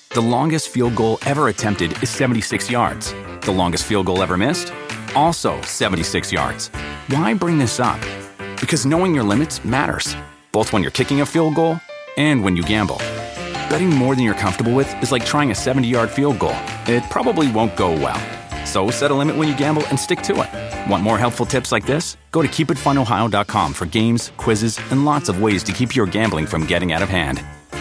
The longest field goal ever attempted is 76 yards. The longest field goal ever missed? Also 76 yards. Why bring this up? Because knowing your limits matters, both when you're kicking a field goal and when you gamble. Betting more than you're comfortable with is like trying a 70-yard field goal. It probably won't go well. So set a limit when you gamble and stick to it. Want more helpful tips like this? Go to keepitfunohio.com for games, quizzes, and lots of ways to keep your gambling from getting out of hand.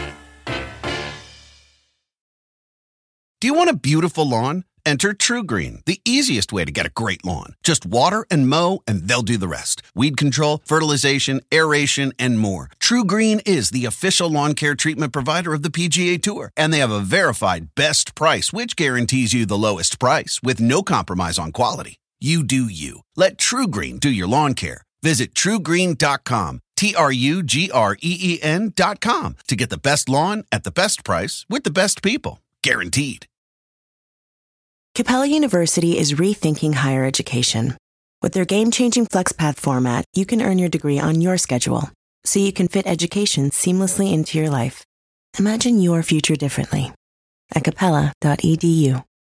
Do you want a beautiful lawn? Enter TruGreen, the easiest way to get a great lawn. Just water and mow, and they'll do the rest. Weed control, fertilization, aeration, and more. TruGreen is the official lawn care treatment provider of the PGA Tour, and they have a verified best price, which guarantees you the lowest price with no compromise on quality. You do you. Let TruGreen do your lawn care. Visit TruGreen.com, TruGreen.com, to get the best lawn at the best price with the best people. Guaranteed. Capella University is rethinking higher education. With their game-changing FlexPath format, you can earn your degree on your schedule, so you can fit education seamlessly into your life. Imagine your future differently at capella.edu.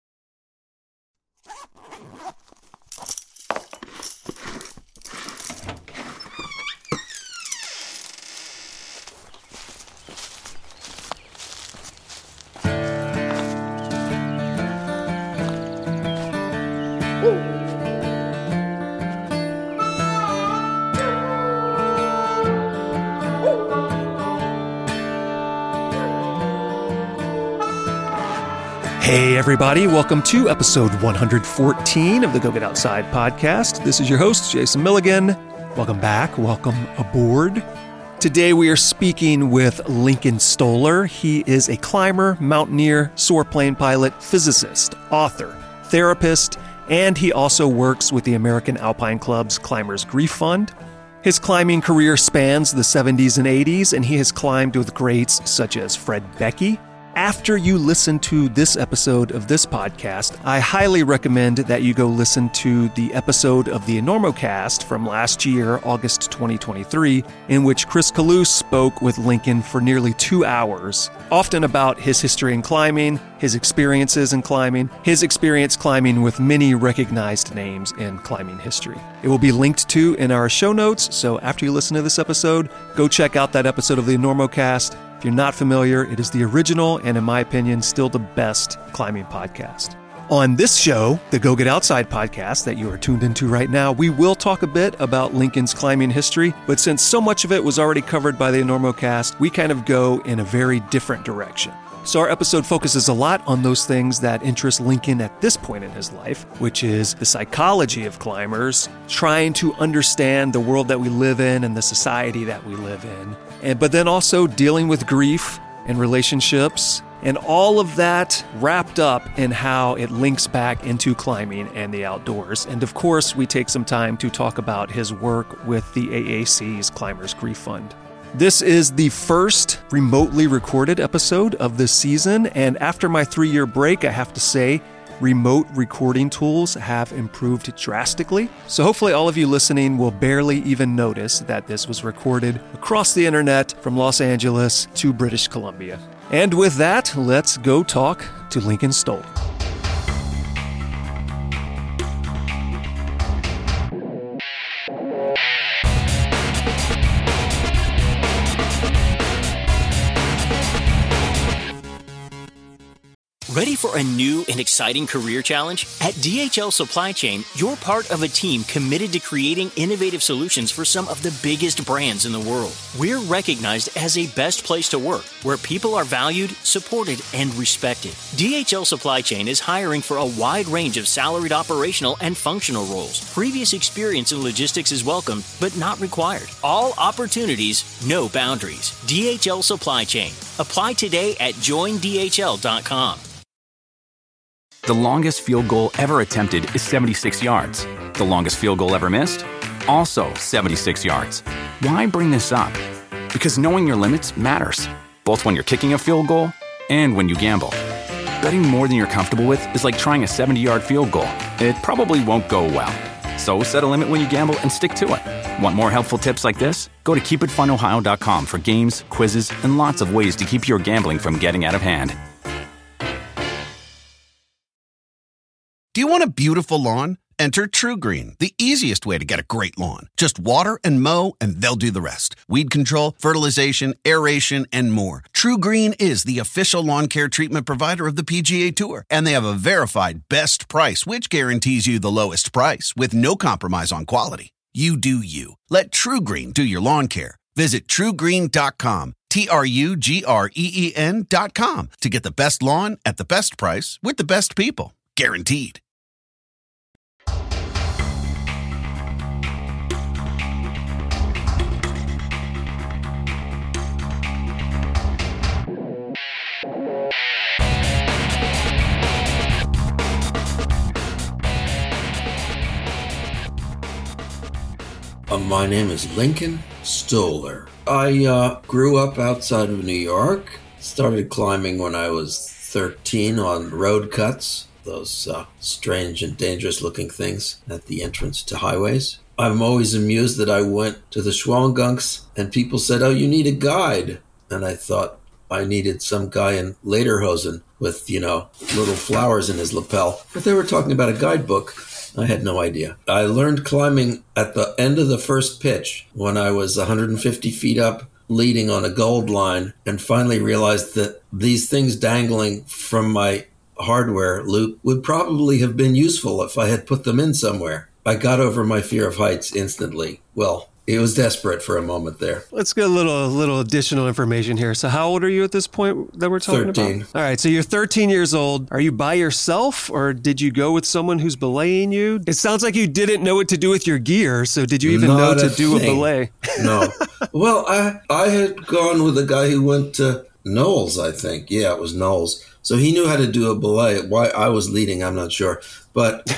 Hey everybody, welcome to episode 114 of the Go Get Outside podcast. This is your host, Jason Milligan. Welcome back, welcome aboard. Today we are speaking with Lincoln Stoller. He is a climber, mountaineer, soarplane pilot, physicist, author, therapist, and he also works with the American Alpine Club's Climbers Grief Fund. His climbing career spans the 70s and 80s, and he has climbed with greats such as Fred Beckey. After you listen to this episode of this podcast, I highly recommend that you go listen to the episode of the Enormocast from last year, August 2023, in which Chris Kalous spoke with Lincoln for nearly 2 hours, often about his history in climbing, his experiences in climbing, his experience climbing with many recognized names in climbing history. It will be linked to in our show notes, so after you listen to this episode, go check out that episode of the Enormocast. If you're not familiar, it is the original and, in my opinion, still the best climbing podcast. On this show, the Go Get Outside podcast that you are tuned into right now, we will talk a bit about Lincoln's climbing history, but since so much of it was already covered by the Enormocast, we kind of go in a very different direction. So our episode focuses a lot on those things that interest Lincoln at this point in his life, which is the psychology of climbers, trying to understand the world that we live in and the society that we live in, but then also dealing with grief and relationships, and all of that wrapped up in how it links back into climbing and the outdoors. And of course, we take some time to talk about his work with the AAC's Climbers Grief Fund. This is the first remotely recorded episode of this season, and after my 3-year break, I have to say, remote recording tools have improved drastically. So hopefully all of you listening will barely even notice that this was recorded across the internet from Los Angeles to British Columbia. And with that, let's go talk to Lincoln Stoller. Ready for a new and exciting career challenge? At DHL Supply Chain, you're part of a team committed to creating innovative solutions for some of the biggest brands in the world. We're recognized as a best place to work, where people are valued, supported, and respected. DHL Supply Chain is hiring for a wide range of salaried operational and functional roles. Previous experience in logistics is welcome, but not required. All opportunities, no boundaries. DHL Supply Chain. Apply today at joindhl.com. The longest field goal ever attempted is 76 yards. The longest field goal ever missed? Also 76 yards. Why bring this up? Because knowing your limits matters, both when you're kicking a field goal and when you gamble. Betting more than you're comfortable with is like trying a 70-yard field goal. It probably won't go well. So set a limit when you gamble and stick to it. Want more helpful tips like this? Go to keepitfunohio.com for games, quizzes, and lots of ways to keep your gambling from getting out of hand. Do you want a beautiful lawn? Enter TruGreen, the easiest way to get a great lawn. Just water and mow, and they'll do the rest. Weed control, fertilization, aeration, and more. TruGreen is the official lawn care treatment provider of the PGA Tour, and they have a verified best price, which guarantees you the lowest price with no compromise on quality. You do you. Let TruGreen do your lawn care. Visit TruGreen.com, TruGreen.com, to get the best lawn at the best price with the best people. Guaranteed. My name is Lincoln Stoller. I grew up outside of New York. Started climbing when I was 13 on road cuts, those strange and dangerous looking things at the entrance to highways. I'm always amused that I went to the Schwangunks and people said, "Oh, you need a guide." And I thought I needed some guy in lederhosen with, little flowers in his lapel. But they were talking about a guidebook. I had no idea. I learned climbing at the end of the first pitch when I was 150 feet up, leading on a gold line, and finally realized that these things dangling from my hardware loop would probably have been useful if I had put them in somewhere. I got over my fear of heights instantly. Well, it was desperate for a moment there. Let's get a little additional information here. So how old are you at this point that we're talking 13. about? All right, so you're 13 years old. Are you by yourself, or did you go with someone who's belaying you? It sounds like you didn't know what to do with your gear, so did you even know to do a belay? No. Well, I had gone with a guy who went to Knowles, I think. Yeah, it was Knowles. So he knew how to do a belay. Why I was leading, I'm not sure. But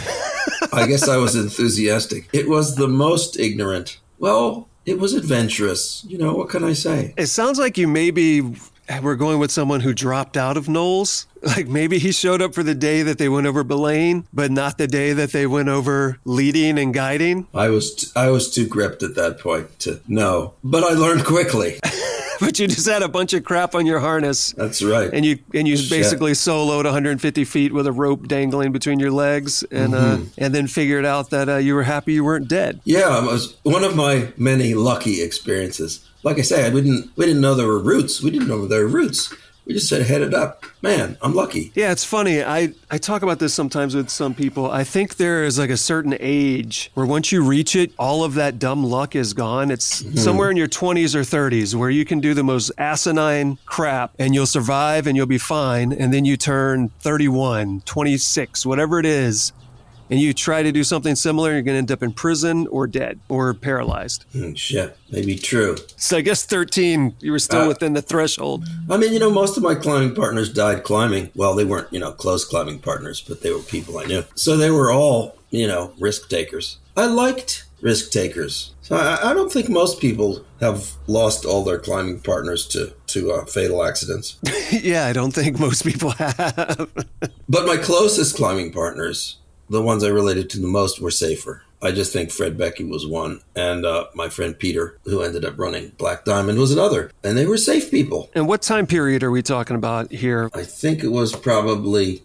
I guess I was enthusiastic. It was the most ignorant. Well, it was adventurous. What can I say? It sounds like you maybe were going with someone who dropped out of Knowles. Like maybe he showed up for the day that they went over belaying, but not the day that they went over leading and guiding. I was too gripped at that point to know, but I learned quickly. But you just had a bunch of crap on your harness. That's right. And you basically soloed 150 feet with a rope dangling between your legs, and then figured out that you were happy you weren't dead. Yeah, it was one of my many lucky experiences. Like I say, we didn't know there were roots. We didn't know there were roots. We just said, headed up. Man, I'm lucky. Yeah, it's funny. I talk about this sometimes with some people. I think there is like a certain age where once you reach it, all of that dumb luck is gone. It's somewhere in your 20s or 30s where you can do the most asinine crap and you'll survive and you'll be fine. And then you turn 31, 26, whatever it is, and you try to do something similar, you're going to end up in prison or dead or paralyzed. Shit, maybe true. So I guess 13, you were still within the threshold. I mean, most of my climbing partners died climbing. Well, they weren't, close climbing partners, but they were people I knew. So they were all, risk takers. I liked risk takers. So I don't think most people have lost all their climbing partners to fatal accidents. Yeah, I don't think most people have. But my closest climbing partners, the ones I related to the most, were safer. I just think Fred Becky was one, and my friend Peter, who ended up running Black Diamond, was another. And they were safe people. And what time period are we talking about here? I think it was probably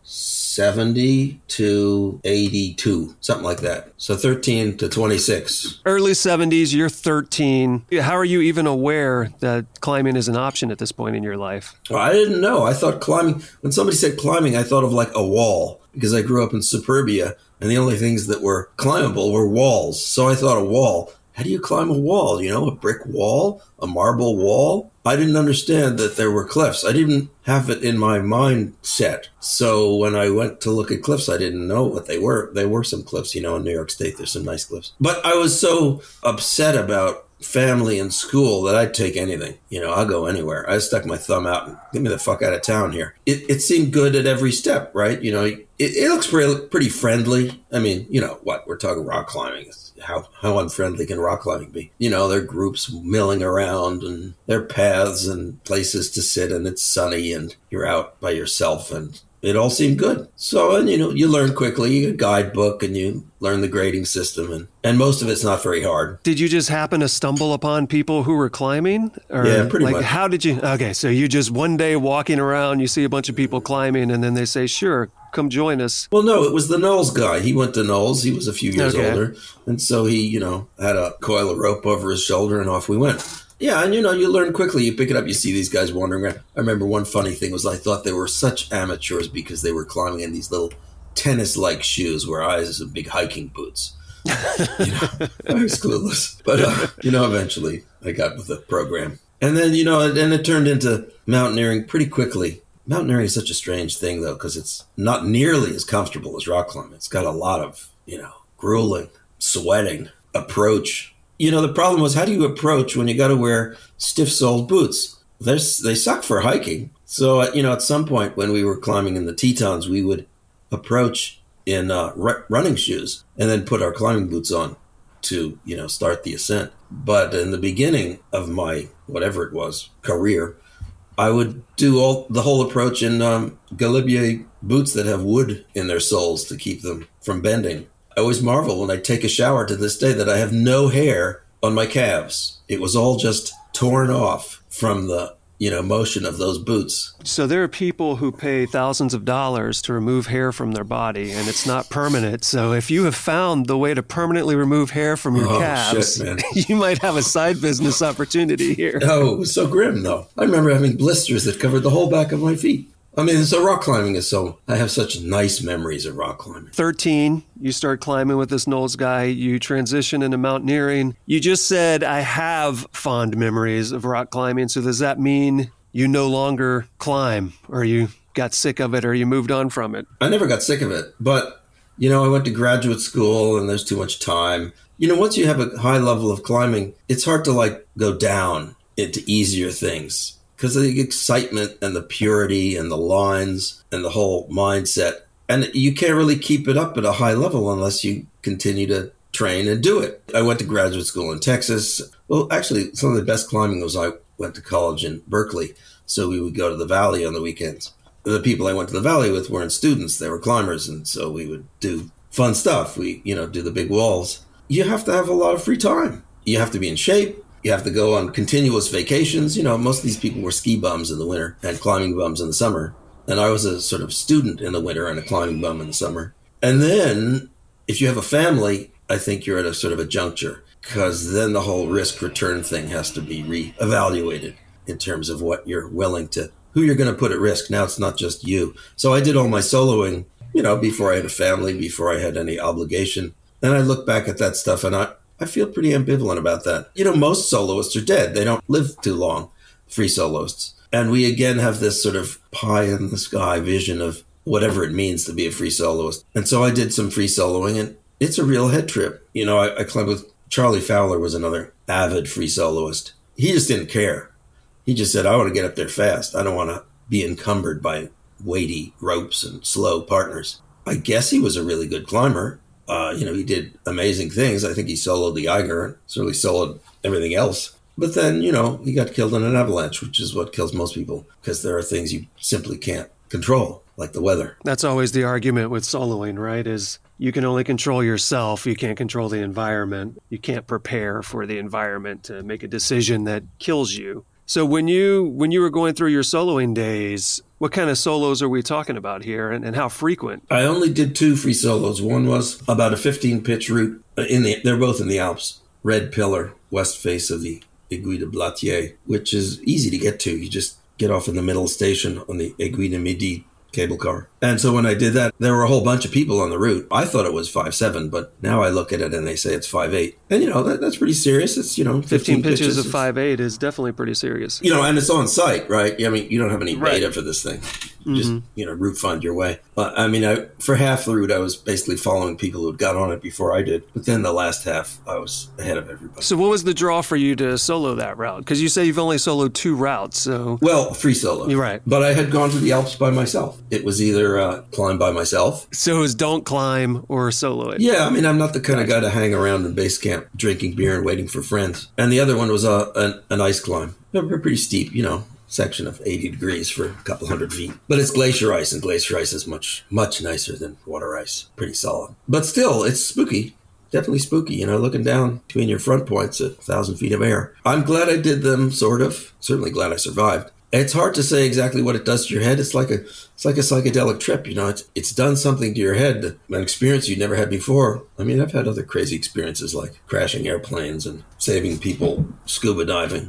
70 to 82, something like that. So 13 to 26. Early 70s, you're 13. How are you even aware that climbing is an option at this point in your life? Well, I didn't know. I thought climbing, when somebody said climbing, I thought of like a wall, because I grew up in suburbia, and the only things that were climbable were walls. So I thought a wall. How do you climb a wall? A brick wall, a marble wall? I didn't understand that there were cliffs. I didn't have it in my mindset. So when I went to look at cliffs, I didn't know what they were. There were some cliffs, in New York State, there's some nice cliffs. But I was so upset about family and school that I'd take anything. I'll go anywhere. I stuck my thumb out and get me the fuck out of town here. It seemed good at every step, right? It looks pretty friendly. I mean, we're talking rock climbing. How unfriendly can rock climbing be? There are groups milling around and there are paths and places to sit and it's sunny and you're out by yourself and it all seemed good. So, and you learn quickly. You get a guidebook and you learn the grading system, and most of it's not very hard. Did you just happen to stumble upon people who were climbing? Or yeah, pretty much. How did you? Okay, so you just one day walking around, you see a bunch of people climbing, and then they say, "Sure, come join us." Well, no, it was the Knowles guy. He went to Knowles. He was a few years older, and so he, had a coil of rope over his shoulder, and off we went. Yeah, and you learn quickly. You pick it up, you see these guys wandering around. I remember one funny thing was I thought they were such amateurs because they were climbing in these little tennis-like shoes, where I was in big hiking boots. I was clueless. But, eventually I got with the program. And then, and it turned into mountaineering pretty quickly. Mountaineering is such a strange thing, though, because it's not nearly as comfortable as rock climbing. It's got a lot of, grueling, sweating, approach. The problem was, how do you approach when you got to wear stiff-soled boots? They suck for hiking. So, at some point when we were climbing in the Tetons, we would approach in running shoes and then put our climbing boots on to, start the ascent. But in the beginning of my, whatever it was, career, I would do the whole approach in Galibier boots that have wood in their soles to keep them from bending. I always marvel when I take a shower to this day that I have no hair on my calves. It was all just torn off from the, motion of those boots. So there are people who pay thousands of dollars to remove hair from their body, and it's not permanent. So if you have found the way to permanently remove hair from your calves, shit, man. You might have a side business opportunity here. Oh, it was so grim, though. I remember having blisters that covered the whole back of my feet. So rock climbing I have such nice memories of rock climbing. 13, you start climbing with this Knowles guy. You transition into mountaineering. You just said, I have fond memories of rock climbing. So does that mean you no longer climb, or you got sick of it, or you moved on from it? I never got sick of it. But, I went to graduate school and there's too much time. Once you have a high level of climbing, it's hard to go down into easier things. Because of the excitement and the purity and the lines and the whole mindset. And you can't really keep it up at a high level unless you continue to train and do it. I went to graduate school in Texas. Well, actually, some of the best climbing was I went to college in Berkeley. So we would go to the valley on the weekends. The people I went to the valley with weren't students. They were climbers. And so we would do fun stuff. We, do the big walls. You have to have a lot of free time. You have to be in shape. You have to go on continuous vacations. Most of these people were ski bums in the winter and climbing bums in the summer. And I was a sort of student in the winter and a climbing bum in the summer. And then if you have a family, I think you're at a sort of a juncture, because then the whole risk-return thing has to be reevaluated in terms of what you're willing to, who you're going to put at risk. Now it's not just you. So I did all my soloing, before I had a family, before I had any obligation. And I look back at that stuff and I feel pretty ambivalent about that. Most soloists are dead. They don't live too long, free soloists. And we again have this sort of pie in the sky vision of whatever it means to be a free soloist. And so I did some free soloing, and it's a real head trip. I climbed with Charlie Fowler, was another avid free soloist. He just didn't care. He just said, I want to get up there fast. I don't want to be encumbered by weighty ropes and slow partners. I guess he was a really good climber. He did amazing things. I think he soloed the Eiger and certainly soloed everything else. But then, he got killed in an avalanche, which is what kills most people, because there are things you simply can't control, like the weather. That's always the argument with soloing, right? Is you can only control yourself. You can't control the environment. You can't prepare for the environment to make a decision that kills you. So when you were going through your soloing days, what kind of solos are we talking about here, and how frequent? I only did 2 free solos. One was about a 15-pitch route. They're both in the Alps. Red Pillar, west face of the Aiguille de Blatier, which is easy to get to. You just get off in the middle station on the Aiguille de Midi cable car. And so when I did that, there were a whole bunch of people on the route. I thought it was 5'7", but now I look at it and they say it's 5'8". And, that's pretty serious. It's, 15 pitches of 5'8" is definitely pretty serious. And it's on site, right? I mean, you don't have any data for this thing. Just, route find your way. For half the route, I was basically following people who had got on it before I did. But then the last half, I was ahead of everybody. So what was the draw for you to solo that route? Because you say you've only soloed 2 routes, so... Well, free solo. You're right. But I had gone to the Alps by myself. It was either climb by myself. So it was don't climb or solo it. Yeah, I'm not the kind of guy to hang around in base camp drinking beer and waiting for friends. And the other one was an ice climb. They're pretty steep, section of 80 degrees for a couple hundred feet. But it's glacier ice, and glacier ice is much, much nicer than water ice. Pretty solid. But still, it's spooky. Definitely spooky, you know, looking down between your front points at 1,000 feet of air. I'm glad I did them, sort of. Certainly glad I survived. It's hard to say exactly what it does to your head. It's like a psychedelic trip, you know. It's done something to your head, an experience you'd never had before. I mean, I've had other crazy experiences like crashing airplanes and saving people scuba diving.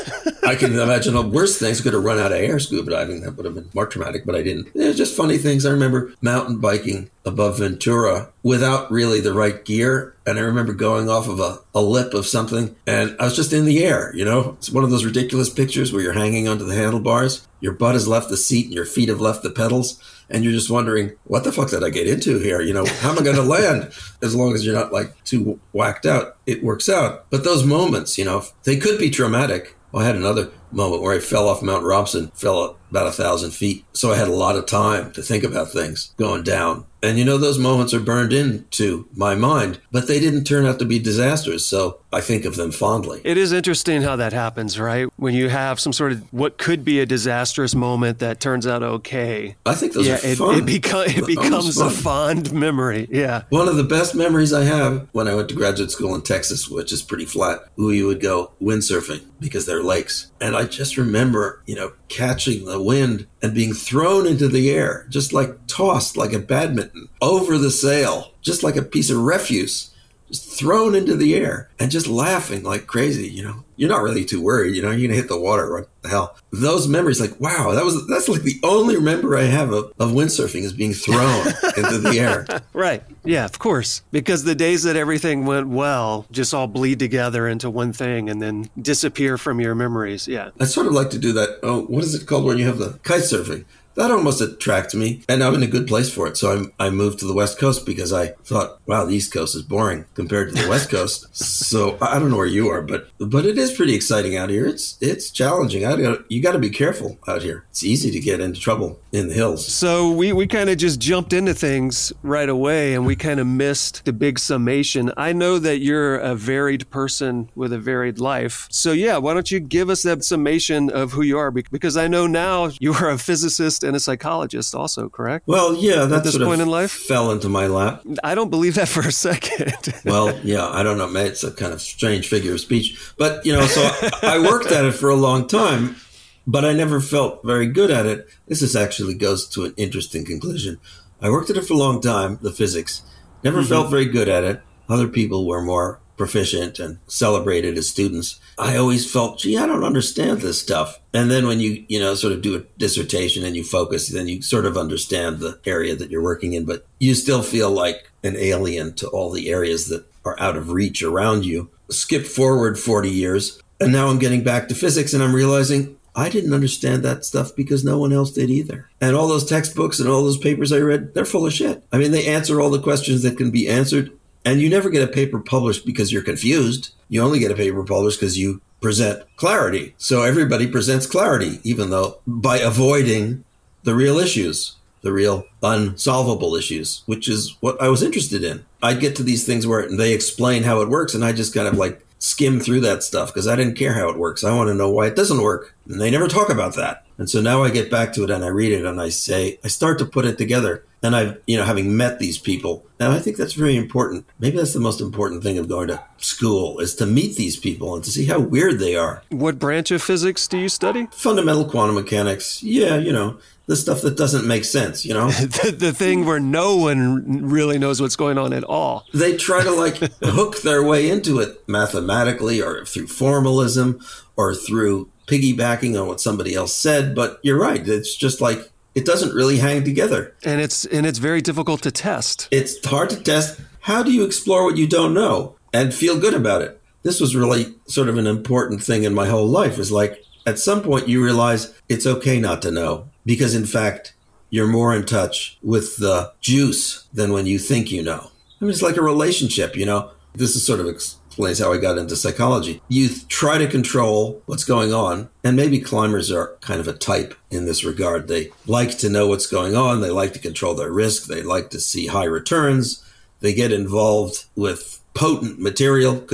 I can imagine the worst things. I could have run out of air scuba diving. That would have been more traumatic, but I didn't. They're just funny things. I remember mountain biking above Ventura without really the right gear. And I remember going off of a lip of something, and I was just in the air, you know? It's one of those ridiculous pictures where you're hanging onto the handlebars, your butt has left the seat and your feet have left the pedals, and you're just wondering, what the fuck did I get into here? You know, how am I going to land? As long as you're not like too whacked out, it works out. But those moments, you know, they could be traumatic. Well, I had another moment where I fell off Mount Robson, fell about 1,000 feet. So I had a lot of time to think about things going down. And, you know, those moments are burned into my mind, but they didn't turn out to be disasters. So I think of them fondly. It is interesting how that happens, right? When you have some sort of what could be a disastrous moment that turns out okay. I think those are fun. It becomes a fond memory. Yeah. One of the best memories I have when I went to graduate school in Texas, which is pretty flat, we would go windsurfing because they're lakes. And I just remember, you know, catching the wind and being thrown into the air, just like tossed like a badminton over the sail, just like a piece of refuse, just thrown into the air and just laughing like crazy, you know. You're not really too worried, you know, you're going to hit the water, what the hell. Those memories, like, wow, that's like the only memory I have of windsurfing is being thrown into the air. Right. Yeah, of course. Because the days that everything went well just all bleed together into one thing and then disappear from your memories. Yeah. I'd sort of like to do that. Oh, what is it called when you have the kite surfing? That almost attracts me, and I'm in a good place for it. So I moved to the West Coast because I thought, wow, the East Coast is boring compared to the West Coast. So I don't know where you are, but it is pretty exciting out here. It's challenging. You got to be careful out here. It's easy to get into trouble in the hills. So we kind of just jumped into things right away, and we kind of missed the big summation. I know that you're a varied person with a varied life. So yeah, why don't you give us that summation of who you are? Because I know now you are a physicist and a psychologist also, correct? Well, yeah, that at this point in life fell into my lap. I don't believe that for a second. Well, yeah, I don't know. Maybe it's a kind of strange figure of speech. But, you know, so I worked at it for a long time, but I never felt very good at it. This actually goes to an interesting conclusion. I worked at it for a long time, the physics. Never felt very good at it. Other people were more proficient and celebrated as students. I always felt, gee, I don't understand this stuff. And then when you know, sort of do a dissertation and you focus, then you sort of understand the area that you're working in, but you still feel like an alien to all the areas that are out of reach around you. Skip forward 40 years, and now I'm getting back to physics, and I'm realizing I didn't understand that stuff because no one else did either. And all those textbooks and all those papers I read, they're full of shit. I mean, they answer all the questions that can be answered. And you never get a paper published because you're confused. You only get a paper published because you present clarity. So everybody presents clarity, even though by avoiding the real issues, the real unsolvable issues, which is what I was interested in. I get to these things where they explain how it works, and I just kind of like skim through that stuff because I didn't care how it works. I want to know why it doesn't work. And they never talk about that. And so now I get back to it and I read it and I start to put it together. And I've, you know, having met these people, now I think that's very important. Maybe that's the most important thing of going to school is to meet these people and to see how weird they are. What branch of physics do you study? Fundamental quantum mechanics. Yeah, you know, the stuff that doesn't make sense, you know? the thing where no one really knows what's going on at all. They try to like hook their way into it mathematically or through formalism or through piggybacking on what somebody else said. But you're right. It's just like, it doesn't really hang together. And it's very difficult to test. It's hard to test. How do you explore what you don't know and feel good about it? This was really sort of an important thing in my whole life, is like, at some point you realize it's okay not to know, because in fact, you're more in touch with the juice than when you think you know. I mean, it's like a relationship, you know. This is sort of explains how I got into psychology. You try to control what's going on, and maybe climbers are kind of a type in this regard. They like to know what's going on. They like to control their risk. They like to see high returns. They get involved with potent material, could be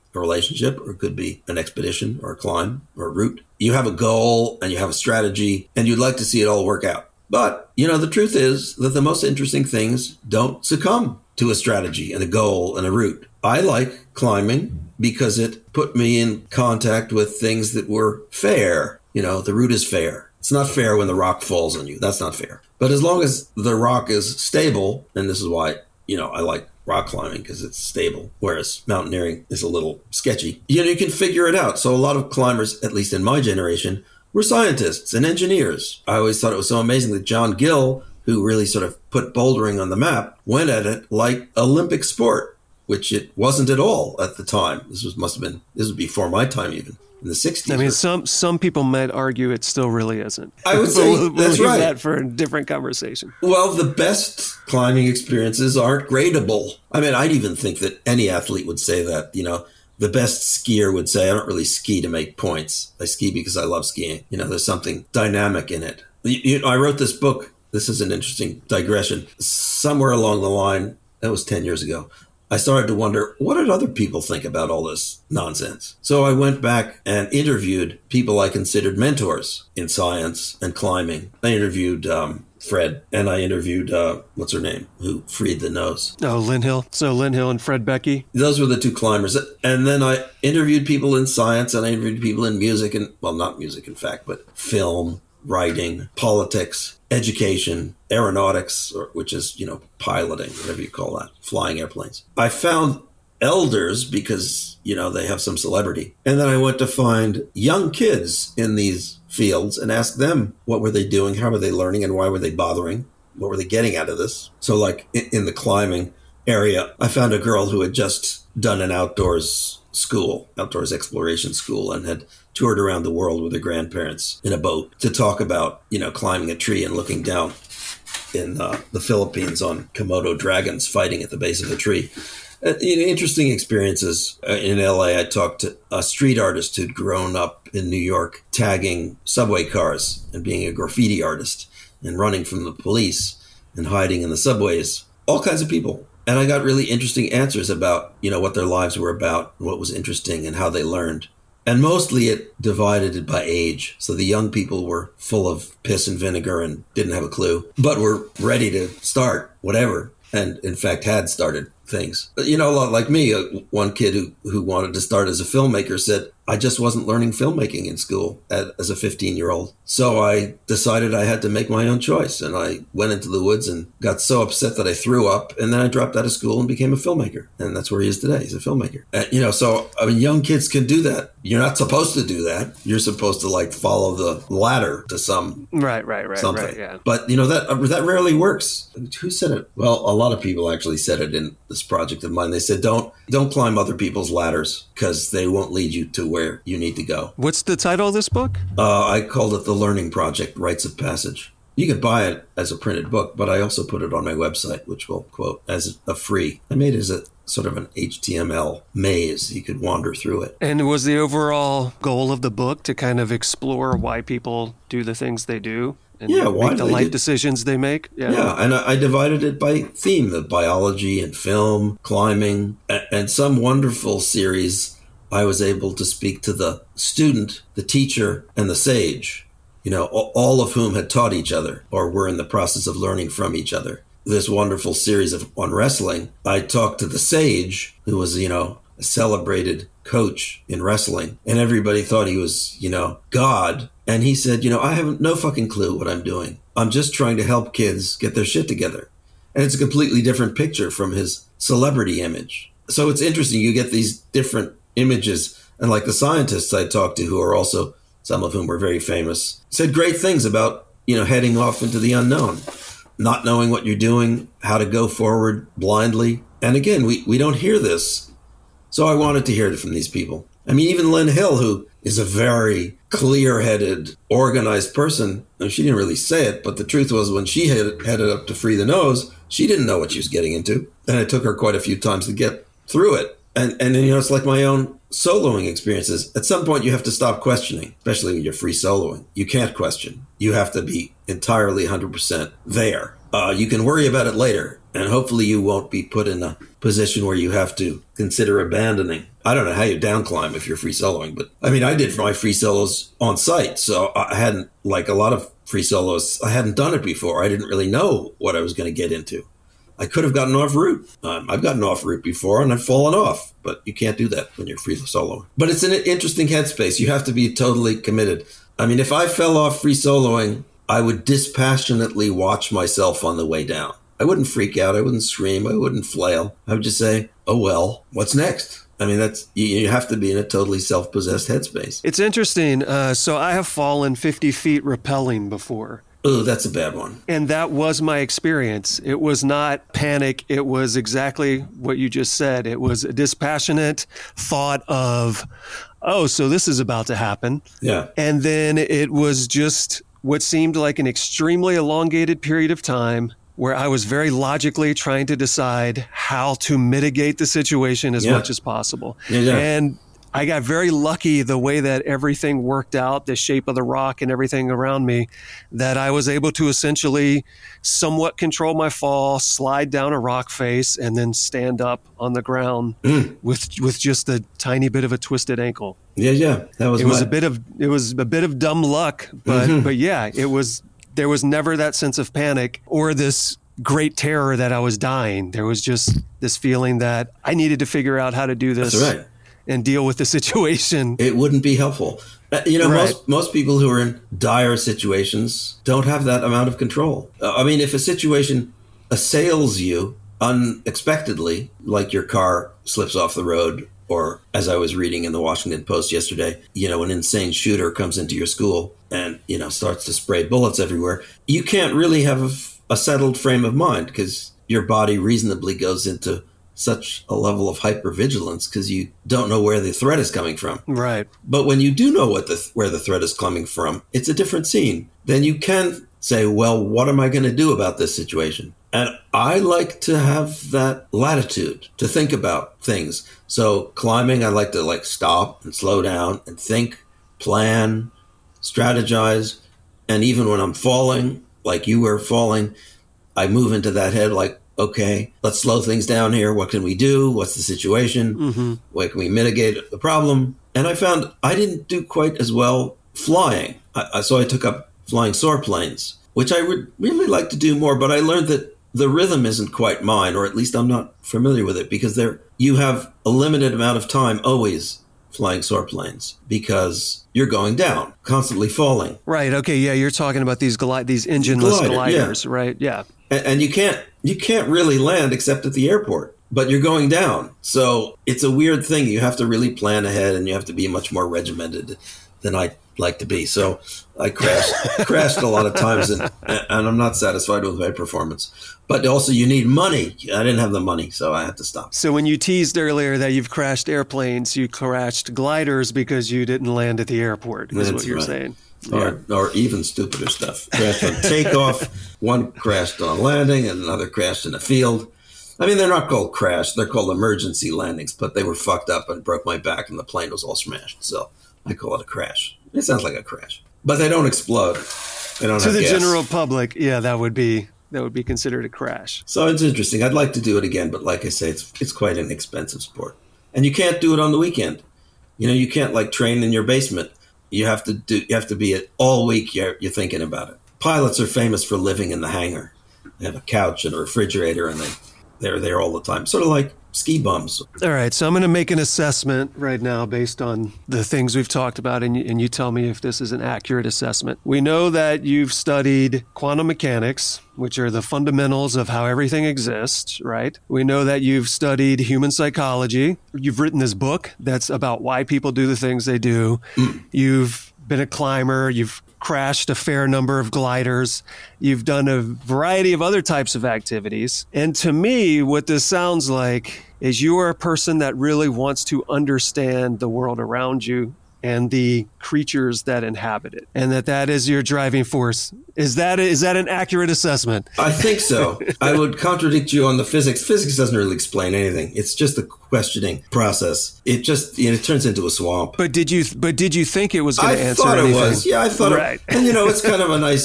a relationship, or it could be an expedition or a climb or a route. You have a goal and you have a strategy and you'd like to see it all work out. But, the truth is that the most interesting things don't succumb to a strategy and a goal and a route. I like climbing because it put me in contact with things that were fair. The route is fair. It's not fair when the rock falls on you. That's not fair. But as long as the rock is stable, and this is why, I like rock climbing because it's stable, whereas mountaineering is a little sketchy. You can figure it out. So a lot of climbers, at least in my generation, were scientists and engineers. I always thought it was so amazing that John Gill, who really sort of put bouldering on the map, went at it like Olympic sport, which it wasn't at all at the time. This was before my time even. In the 60s. I mean, some people might argue it still really isn't. I would say we'll that's leave right. that for a different conversation. Well, the best climbing experiences aren't gradable. I mean, I'd even think that any athlete would say that, the best skier would say, I don't really ski to make points. I ski because I love skiing. There's something dynamic in it. I wrote this book. This is an interesting digression. Somewhere along the line, that was 10 years ago, I started to wonder, what did other people think about all this nonsense? So I went back and interviewed people I considered mentors in science and climbing. I interviewed Fred, and I interviewed, what's her name, who freed the nose. Oh, Lynn Hill. So Lynn Hill and Fred Beckey. Those were the two climbers. And then I interviewed people in science, and I interviewed people in music, and well, not music, in fact, but film, writing, politics, education, aeronautics, which is, piloting, whatever you call that, flying airplanes. I found elders because, they have some celebrity. And then I went to find young kids in these fields and ask them, what were they doing? How were they learning? And why were they bothering? What were they getting out of this? So like in the climbing area, I found a girl who had just done an outdoors exploration school, and had toured around the world with her grandparents in a boat to talk about, climbing a tree and looking down in the Philippines on Komodo dragons fighting at the base of a tree. Interesting experiences. In LA, I talked to a street artist who'd grown up in New York tagging subway cars and being a graffiti artist and running from the police and hiding in the subways. All kinds of people. And I got really interesting answers about, what their lives were about, what was interesting and how they learned. And mostly it divided it by age. So the young people were full of piss and vinegar and didn't have a clue, but were ready to start whatever. And in fact, had started things. But, a lot like me, one kid who wanted to start as a filmmaker said, I just wasn't learning filmmaking in school as a 15-year-old. So I decided I had to make my own choice. And I went into the woods and got so upset that I threw up. And then I dropped out of school and became a filmmaker. And that's where he is today. He's a filmmaker. So young kids can do that. You're not supposed to do that. You're supposed to follow the ladder to some right, something. Right, yeah. But that rarely works. Who said it? Well, a lot of people actually said it in this project of mine. They said, don't climb other people's ladders because they won't lead you to where you need to go. What's the title of this book? I called it The Learning Project, Rites of Passage. You could buy it as a printed book, but I also put it on my website, which will quote as a free. I made it as a sort of an HTML maze. You could wander through it. And was the overall goal of the book to kind of explore why people do the things they do? And why make the life decisions they make? Yeah, and I divided it by theme, the biology and film, climbing, and some wonderful series. I was able to speak to the student, the teacher, and the sage, all of whom had taught each other or were in the process of learning from each other. This wonderful series on wrestling, I talked to the sage, who was, a celebrated coach in wrestling, and everybody thought he was, God. And he said, I have no fucking clue what I'm doing. I'm just trying to help kids get their shit together. And it's a completely different picture from his celebrity image. So it's interesting. You get these different images. And like the scientists I talked to, who are also, some of whom were very famous, said great things about, heading off into the unknown, not knowing what you're doing, how to go forward blindly. And again, we don't hear this. So I wanted to hear it from these people. I mean, even Lynn Hill, who is a very clear-headed, organized person, she didn't really say it, but the truth was when she headed up to Free the Nose, she didn't know what she was getting into. And it took her quite a few times to get through it. And then, it's like my own soloing experiences. At some point, you have to stop questioning, especially when you're free soloing. You can't question. You have to be entirely 100% there. You can worry about it later, and hopefully you won't be put in a position where you have to consider abandoning. I don't know how you down climb if you're free soloing, but I mean, I did my free solos on site, so I hadn't, like a lot of free solos, I hadn't done it before. I didn't really know what I was going to get into. I could have gotten off route. I've gotten off route before and I've fallen off, but you can't do that when you're free soloing. But it's an interesting headspace. You have to be totally committed. I mean, if I fell off free soloing, I would dispassionately watch myself on the way down. I wouldn't freak out. I wouldn't scream. I wouldn't flail. I would just say, oh, well, what's next? I mean, that's you have to be in a totally self-possessed headspace. It's interesting. So I have fallen 50 feet rappelling before. Oh, that's a bad one. And that was my experience. It was not panic. It was exactly what you just said. It was a dispassionate thought of, oh, so this is about to happen. Yeah. And then it was just what seemed like an extremely elongated period of time where I was very logically trying to decide how to mitigate the situation as much as possible. Yeah. And I got very lucky the way that everything worked out, the shape of the rock and everything around me, that I was able to essentially somewhat control my fall, slide down a rock face, and then stand up on the ground with just a tiny bit of a twisted ankle. Yeah. That was it was a bit of dumb luck, but yeah, there was never that sense of panic or this great terror that I was dying. There was just this feeling that I needed to figure out how to do this. That's right. And deal with the situation. It wouldn't be helpful. Most people who are in dire situations don't have that amount of control. I mean, if a situation assails you unexpectedly, like your car slips off the road, or as I was reading in the Washington Post yesterday, an insane shooter comes into your school and, starts to spray bullets everywhere, you can't really have a settled frame of mind because your body reasonably goes into such a level of hypervigilance because you don't know where the threat is coming from. Right. But when you do know where the threat is coming from, it's a different scene. Then you can say, well, what am I going to do about this situation? And I like to have that latitude to think about things. So climbing, I like to stop and slow down and think, plan, strategize. And even when I'm falling, like you were falling, I move into that head like, okay, let's slow things down here. What can we do? What's the situation? Mm-hmm. Where can we mitigate the problem? And I found I didn't do quite as well flying. So I took up flying soar planes, which I would really like to do more. But I learned that the rhythm isn't quite mine, or at least I'm not familiar with it, because you have a limited amount of time always flying soar planes because you're going down, constantly falling. Right. Okay. Yeah. You're talking about these engineless gliders, right? Yeah. And you can't really land except at the airport, but you're going down. So it's a weird thing. You have to really plan ahead and you have to be much more regimented than I like to be. So I crashed a lot of times and I'm not satisfied with my performance. But also you need money. I didn't have the money, so I had to stop. So when you teased earlier that you've crashed airplanes, you crashed gliders because you didn't land at the airport, is what you're saying. Or even stupider stuff. Crashed on takeoff, one crashed on landing, and another crashed in a field. I mean, they're not called crash, they're called emergency landings, but they were fucked up and broke my back and the plane was all smashed. So I call it a crash. It sounds like a crash. But they don't explode. They don't have the gas. General public, yeah, that would be considered a crash. So it's interesting. I'd like to do it again, but like I say, it's quite an expensive sport. And you can't do it on the weekend. You can't train in your basement. You have to be it all week. You're thinking about it. Pilots are famous for living in the hangar. They have a couch and a refrigerator, and they're there all the time. Sort of like ski bums. All right, so I'm going to make an assessment right now based on the things we've talked about, and you tell me if this is an accurate assessment. We know that you've studied quantum mechanics, which are the fundamentals of how everything exists, right? We know that you've studied human psychology. You've written this book that's about why people do the things they do. You've been a climber. You've crashed a fair number of gliders. You've done a variety of other types of activities. And to me, what this sounds like is you are a person that really wants to understand the world around you and the creatures that inhabit it, and that is your driving force. Is that an accurate assessment? I think so. I would contradict you on the physics. Physics doesn't really explain anything. It's just a questioning process. It just it turns into a swamp. But did you think it was going to answer anything? I thought it was. Yeah, I thought right. And it's kind of a nice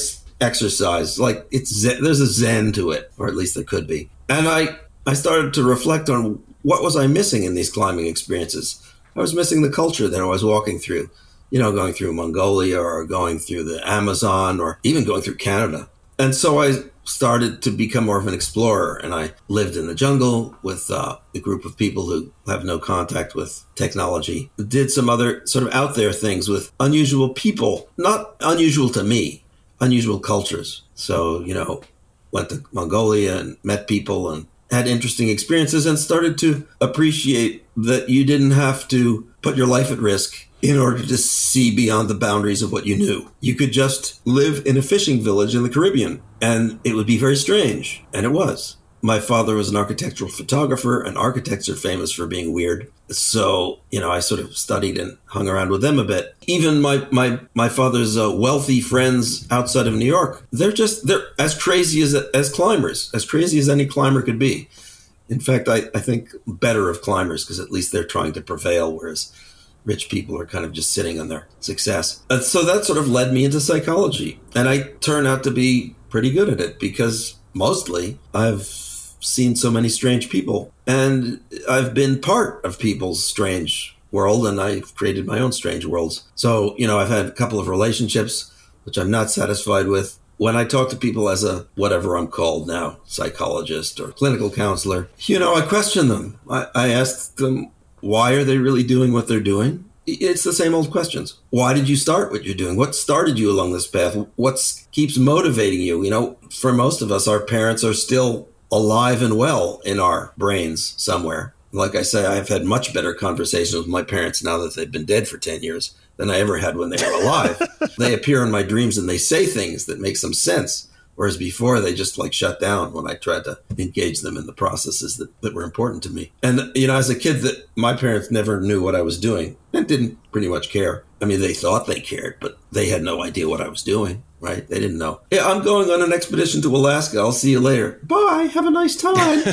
exercise. Like there's a zen to it, or at least there could be. And I started to reflect on what was I missing in these climbing experiences. I was missing the culture that I was walking through, going through Mongolia or going through the Amazon or even going through Canada. And so I started to become more of an explorer, and I lived in the jungle with a group of people who have no contact with technology. Did some other sort of out there things with unusual people, not unusual to me, unusual cultures. So, went to Mongolia and met people and had interesting experiences and started to appreciate that you didn't have to put your life at risk in order to see beyond the boundaries of what you knew. You could just live in a fishing village in the Caribbean, and it would be very strange. And it was. My father was an architectural photographer, and architects are famous for being weird. So, I sort of studied and hung around with them a bit. Even my father's wealthy friends outside of New York, they're as crazy as climbers, as crazy as any climber could be. In fact, I think better of climbers, because at least they're trying to prevail, whereas rich people are kind of just sitting on their success. And so that sort of led me into psychology. And I turned out to be pretty good at it because mostly I've seen so many strange people. And I've been part of people's strange world, and I've created my own strange worlds. So, I've had a couple of relationships, which I'm not satisfied with. When I talk to people as a, whatever I'm called now, psychologist or clinical counselor, I question them. I ask them, why are they really doing what they're doing? It's the same old questions. Why did you start what you're doing? What started you along this path? What keeps motivating you? For most of us, our parents are still alive and well in our brains somewhere. Like I say, I've had much better conversations with my parents now that they've been dead for 10 years than I ever had when they were alive. They appear in my dreams and they say things that make some sense. Whereas before, they just shut down when I tried to engage them in the processes that were important to me. And, as a kid, that my parents never knew what I was doing and didn't pretty much care. I mean, they thought they cared, but they had no idea what I was doing, right? They didn't know. Yeah, I'm going on an expedition to Alaska. I'll see you later. Bye. Have a nice time.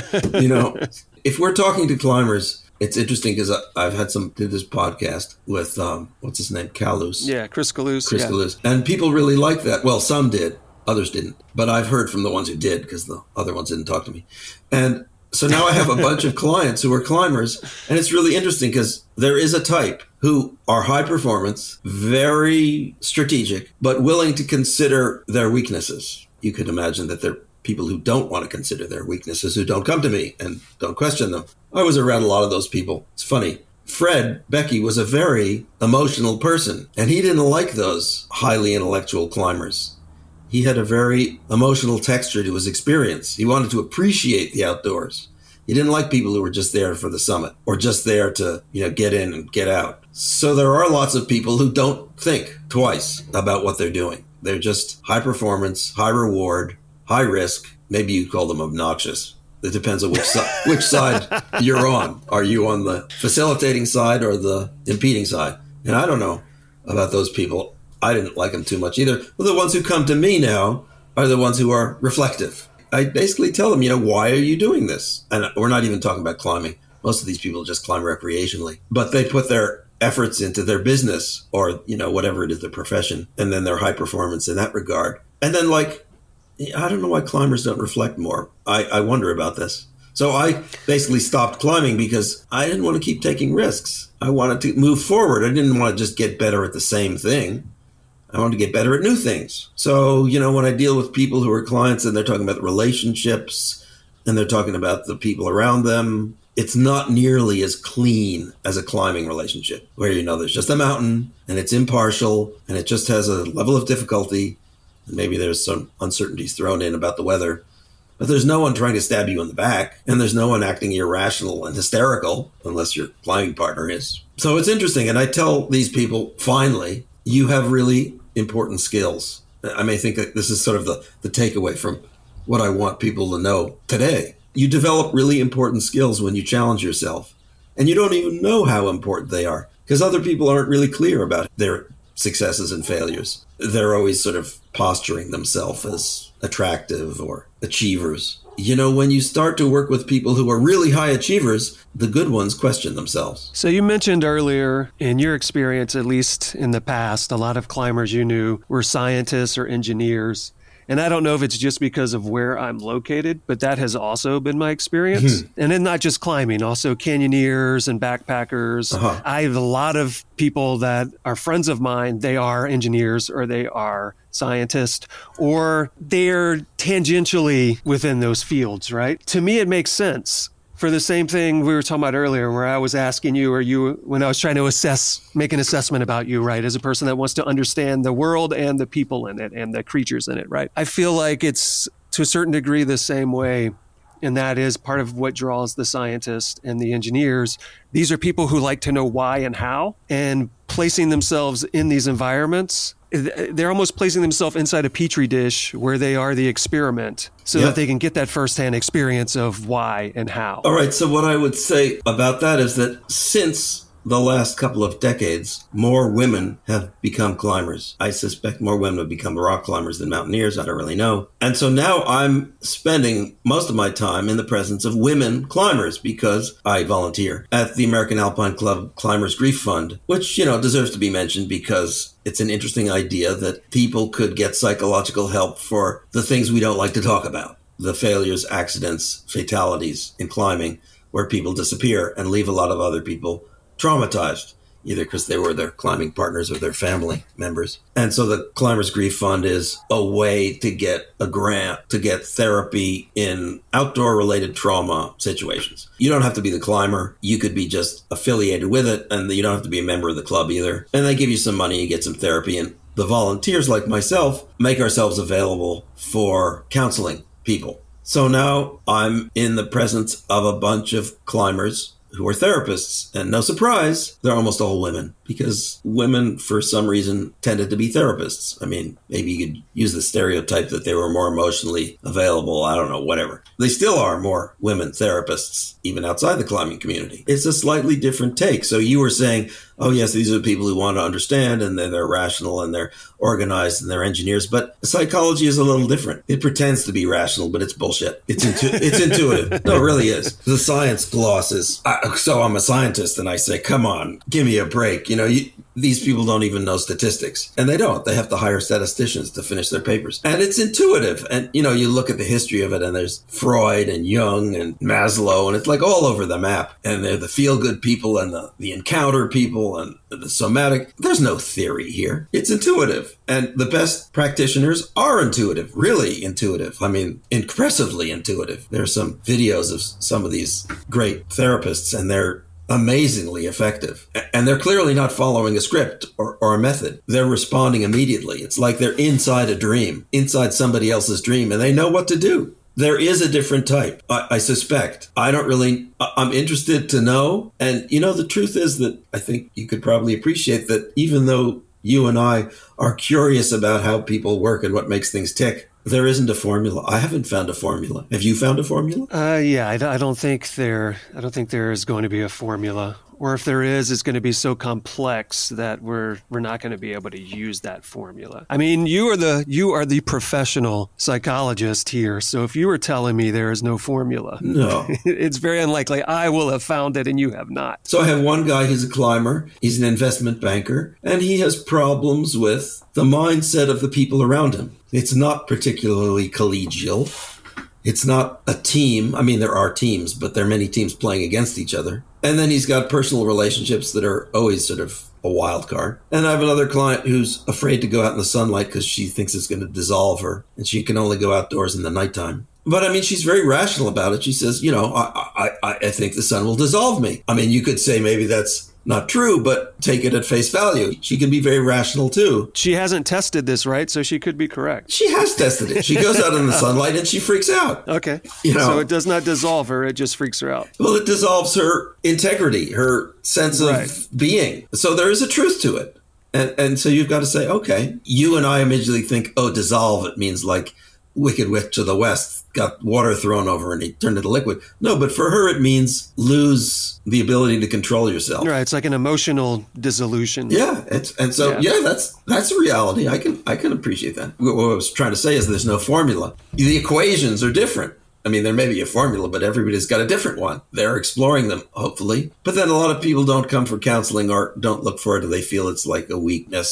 If we're talking to climbers, it's interesting because I've did this podcast with, what's his name? Kalous. Yeah, Chris Kalous. Chris Kalous. And people really like that. Well, some did. Others didn't. But I've heard from the ones who did because the other ones didn't talk to me. And so now I have a bunch of clients who are climbers. And it's really interesting because there is a type who are high performance, very strategic, but willing to consider their weaknesses. You could imagine that there are people who don't want to consider their weaknesses, who don't come to me and don't question them. I was around a lot of those people. It's funny. Fred Becky was a very emotional person, and he didn't like those highly intellectual climbers. He had a very emotional texture to his experience. He wanted to appreciate the outdoors. He didn't like people who were just there for the summit or just there to, get in and get out. So there are lots of people who don't think twice about what they're doing. They're just high performance, high reward, high risk. Maybe you call them obnoxious. It depends on which side you're on. Are you on the facilitating side or the impeding side? And I don't know about those people. I didn't like them too much either. Well, the ones who come to me now are the ones who are reflective. I basically tell them, why are you doing this? And we're not even talking about climbing. Most of these people just climb recreationally. But they put their efforts into their business or, whatever it is, their profession, and then their high performance in that regard. And then, I don't know why climbers don't reflect more. I wonder about this. So I basically stopped climbing because I didn't want to keep taking risks. I wanted to move forward. I didn't want to just get better at the same thing. I wanted to get better at new things. So, when I deal with people who are clients and they're talking about relationships and they're talking about the people around them, it's not nearly as clean as a climbing relationship where, there's just a mountain and it's impartial and it just has a level of difficulty. And maybe there's some uncertainties thrown in about the weather, but there's no one trying to stab you in the back and there's no one acting irrational and hysterical unless your climbing partner is. So it's interesting. And I tell these people, finally, you have really important skills. I may think that this is sort of the takeaway from what I want people to know today. You develop really important skills when you challenge yourself, and you don't even know how important they are because other people aren't really clear about their successes and failures. They're always sort of posturing themselves as attractive or achievers. When you start to work with people who are really high achievers, the good ones question themselves. So you mentioned earlier, in your experience, at least in the past, a lot of climbers you knew were scientists or engineers. And I don't know if it's just because of where I'm located, but that has also been my experience. And then not just climbing, also canyoneers and backpackers. I have a lot of people that are friends of mine. They are engineers or they are scientists, or they're tangentially within those fields, right? To me, it makes sense. For the same thing we were talking about earlier, where I was asking you, when I was trying to make an assessment about you, right, as a person that wants to understand the world and the people in it and the creatures in it, right? I feel like it's to a certain degree the same way. And that is part of what draws the scientists and the engineers. These are people who like to know why and how, and placing themselves in these environments. They're almost placing themselves inside a petri dish where they are the experiment so that they can get that firsthand experience of why and how. All right. So what I would say about that is that since the last couple of decades, more women have become climbers. I suspect more women have become rock climbers than mountaineers. I don't really know. And so now I'm spending most of my time in the presence of women climbers because I volunteer at the American Alpine Club Climbers Grief Fund, which, deserves to be mentioned because it's an interesting idea that people could get psychological help for the things we don't like to talk about. The failures, accidents, fatalities in climbing where people disappear and leave a lot of other people traumatized, either because they were their climbing partners or their family members. And so the Climbers Grief Fund is a way to get a grant to get therapy in outdoor-related trauma situations. You don't have to be the climber. You could be just affiliated with it, and you don't have to be a member of the club either. And they give you some money, you get some therapy, and the volunteers like myself make ourselves available for counseling people. So now I'm in the presence of a bunch of climbers who are therapists. And no surprise, they're almost all women because women, for some reason, tended to be therapists. I mean, maybe you could use the stereotype that they were more emotionally available. I don't know, whatever. They still are more women therapists, even outside the climbing community. It's a slightly different take. So you were saying, oh, yes, these are the people who want to understand and they're rational and they're organized and they're engineers. But psychology is a little different. It pretends to be rational, but it's bullshit. It's intuitive. No, it really is. The science gloss is, so I'm a scientist and I say, come on, give me a break. These people don't even know statistics. And they don't. They have to hire statisticians to finish their papers. And it's intuitive. And, you look at the history of it and there's Freud and Jung and Maslow, and it's like all over the map. And they're the feel-good people and the encounter people and the somatic. There's no theory here. It's intuitive. And the best practitioners are intuitive, really intuitive. I mean, impressively intuitive. There's some videos of some of these great therapists, and they're amazingly effective. And they're clearly not following a script or a method. They're responding immediately. It's like they're inside a dream, inside somebody else's dream, and they know what to do. There is a different type, I suspect. I'm interested to know. And, the truth is that I think you could probably appreciate that even though you and I are curious about how people work and what makes things tick, there isn't a formula. I haven't found a formula. Have you found a formula? I don't think there is going to be a formula. Or if there is, it's going to be so complex that we're not going to be able to use that formula. I mean, you are the professional psychologist here. So if you were telling me there is no formula, no, it's very unlikely I will have found it and you have not. So I have one guy who's a climber. He's an investment banker, and he has problems with the mindset of the people around him. It's not particularly collegial. It's not a team. I mean, there are teams, but there are many teams playing against each other. And then he's got personal relationships that are always sort of a wild card. And I have another client who's afraid to go out in the sunlight because she thinks it's going to dissolve her, and she can only go outdoors in the nighttime. But I mean, she's very rational about it. She says, I think the sun will dissolve me. I mean, you could say maybe that's not true, but take it at face value. She can be very rational too. She hasn't tested this, right? So she could be correct. She has tested it. She goes out in the sunlight and she freaks out. Okay. So it does not dissolve her. It just freaks her out. Well, it dissolves her integrity, her sense of being. So there is a truth to it. And so you've got to say, okay, you and I immediately think, dissolve. It means like Wicked Witch of the West got water thrown over and he turned into liquid. No, but for her, it means lose the ability to control yourself. Right. It's like an emotional dissolution. Yeah. That's a reality. I can appreciate that. What I was trying to say is there's no formula. The equations are different. I mean, there may be a formula, but everybody's got a different one. They're exploring them, hopefully. But then a lot of people don't come for counseling or don't look for it, or they feel it's like a weakness.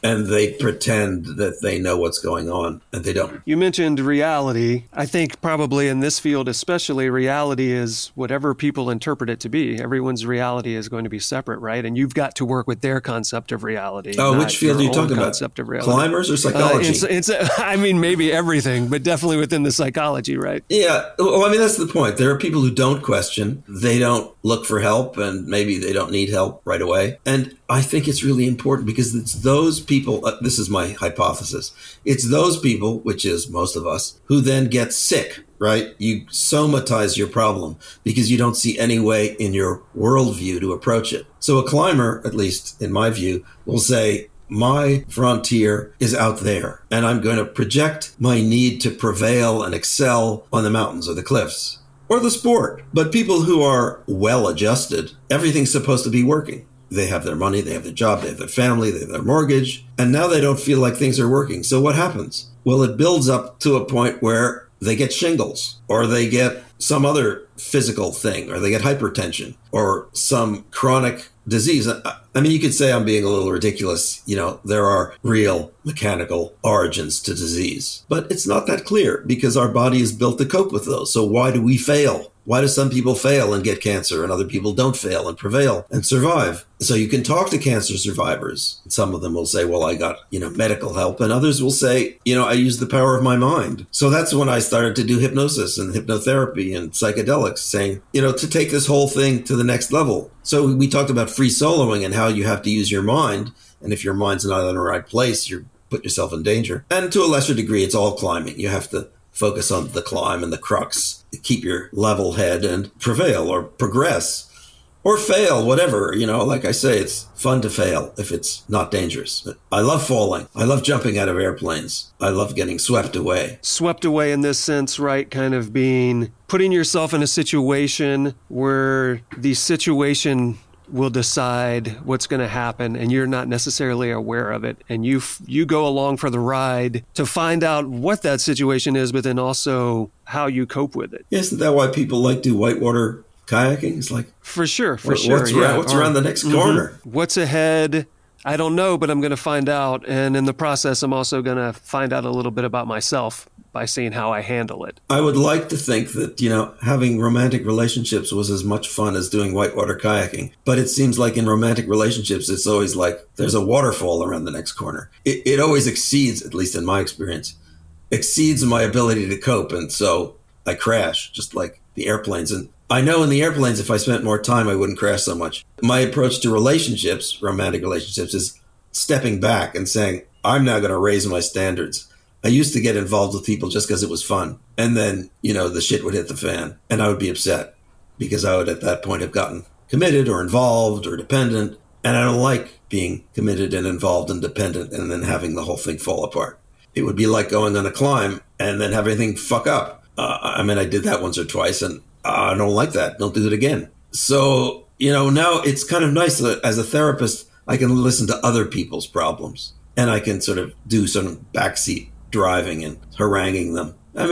and they pretend that they know what's going on, and they don't. You mentioned reality. I think probably in this field especially, reality is whatever people interpret it to be. Everyone's reality is going to be separate, right? And you've got to work with their concept of reality. Oh, which field are you talking about? Climbers or psychology? I mean, maybe everything, but definitely within the psychology, right? Yeah. Well, I mean, that's the point. There are people who don't question. They don't look for help, and maybe they don't need help right away. And I think it's really important because it's those people, this is my hypothesis, it's those people, which is most of us, who then get sick, right? You somatize your problem because you don't see any way in your worldview to approach it. So a climber, at least in my view, will say, my frontier is out there, and I'm going to project my need to prevail and excel on the mountains or the cliffs or the sport. But people who are well adjusted, everything's supposed to be working. They have their money, they have their job, they have their family, they have their mortgage, and now they don't feel like things are working. So what happens? Well, it builds up to a point where they get shingles, or they get some other physical thing, or they get hypertension, or some chronic disease. I mean, you could say I'm being a little ridiculous. You know, there are real mechanical origins to disease, but it's not that clear because our body is built to cope with those. So why do we fail? Why do some people fail and get cancer and other people don't fail and prevail and survive? So you can talk to cancer survivors. Some of them will say, well, I got, medical help. And others will say, I use the power of my mind. So that's when I started to do hypnosis and hypnotherapy and psychedelics, saying, to take this whole thing to the next level. So we talked about free soloing and how you have to use your mind. And if your mind's not in the right place, you put yourself in danger. And to a lesser degree, it's all climbing. You have to focus on the climb and the crux, keep your level head and prevail or progress or fail, whatever. Like I say, it's fun to fail if it's not dangerous. I love falling. I love jumping out of airplanes. I love getting swept away. Swept away in this sense, right? Kind of being putting yourself in a situation where the situation will decide what's going to happen and you're not necessarily aware of it. And you go along for the ride to find out what that situation is, but then also how you cope with it. Isn't that why people like do whitewater kayaking? It's like, For sure. What's around the next corner? What's ahead? I don't know, but I'm going to find out. And in the process, I'm also going to find out a little bit about myself by seeing how I handle it. I would like to think that, having romantic relationships was as much fun as doing whitewater kayaking. But it seems like in romantic relationships, it's always like there's a waterfall around the next corner. It always exceeds, at least in my experience, exceeds my ability to cope. And so I crash, just like the airplanes. And I know in the airplanes, if I spent more time, I wouldn't crash so much. My approach to relationships, romantic relationships, is stepping back and saying, I'm now going to raise my standards. I used to get involved with people just because it was fun. And then, the shit would hit the fan and I would be upset because I would at that point have gotten committed or involved or dependent. And I don't like being committed and involved and dependent and then having the whole thing fall apart. It would be like going on a climb and then have everything fuck up. I did that once or twice and I don't like that. Don't do it again. So, now it's kind of nice that as a therapist, I can listen to other people's problems and I can sort of do some backseat driving and haranguing them.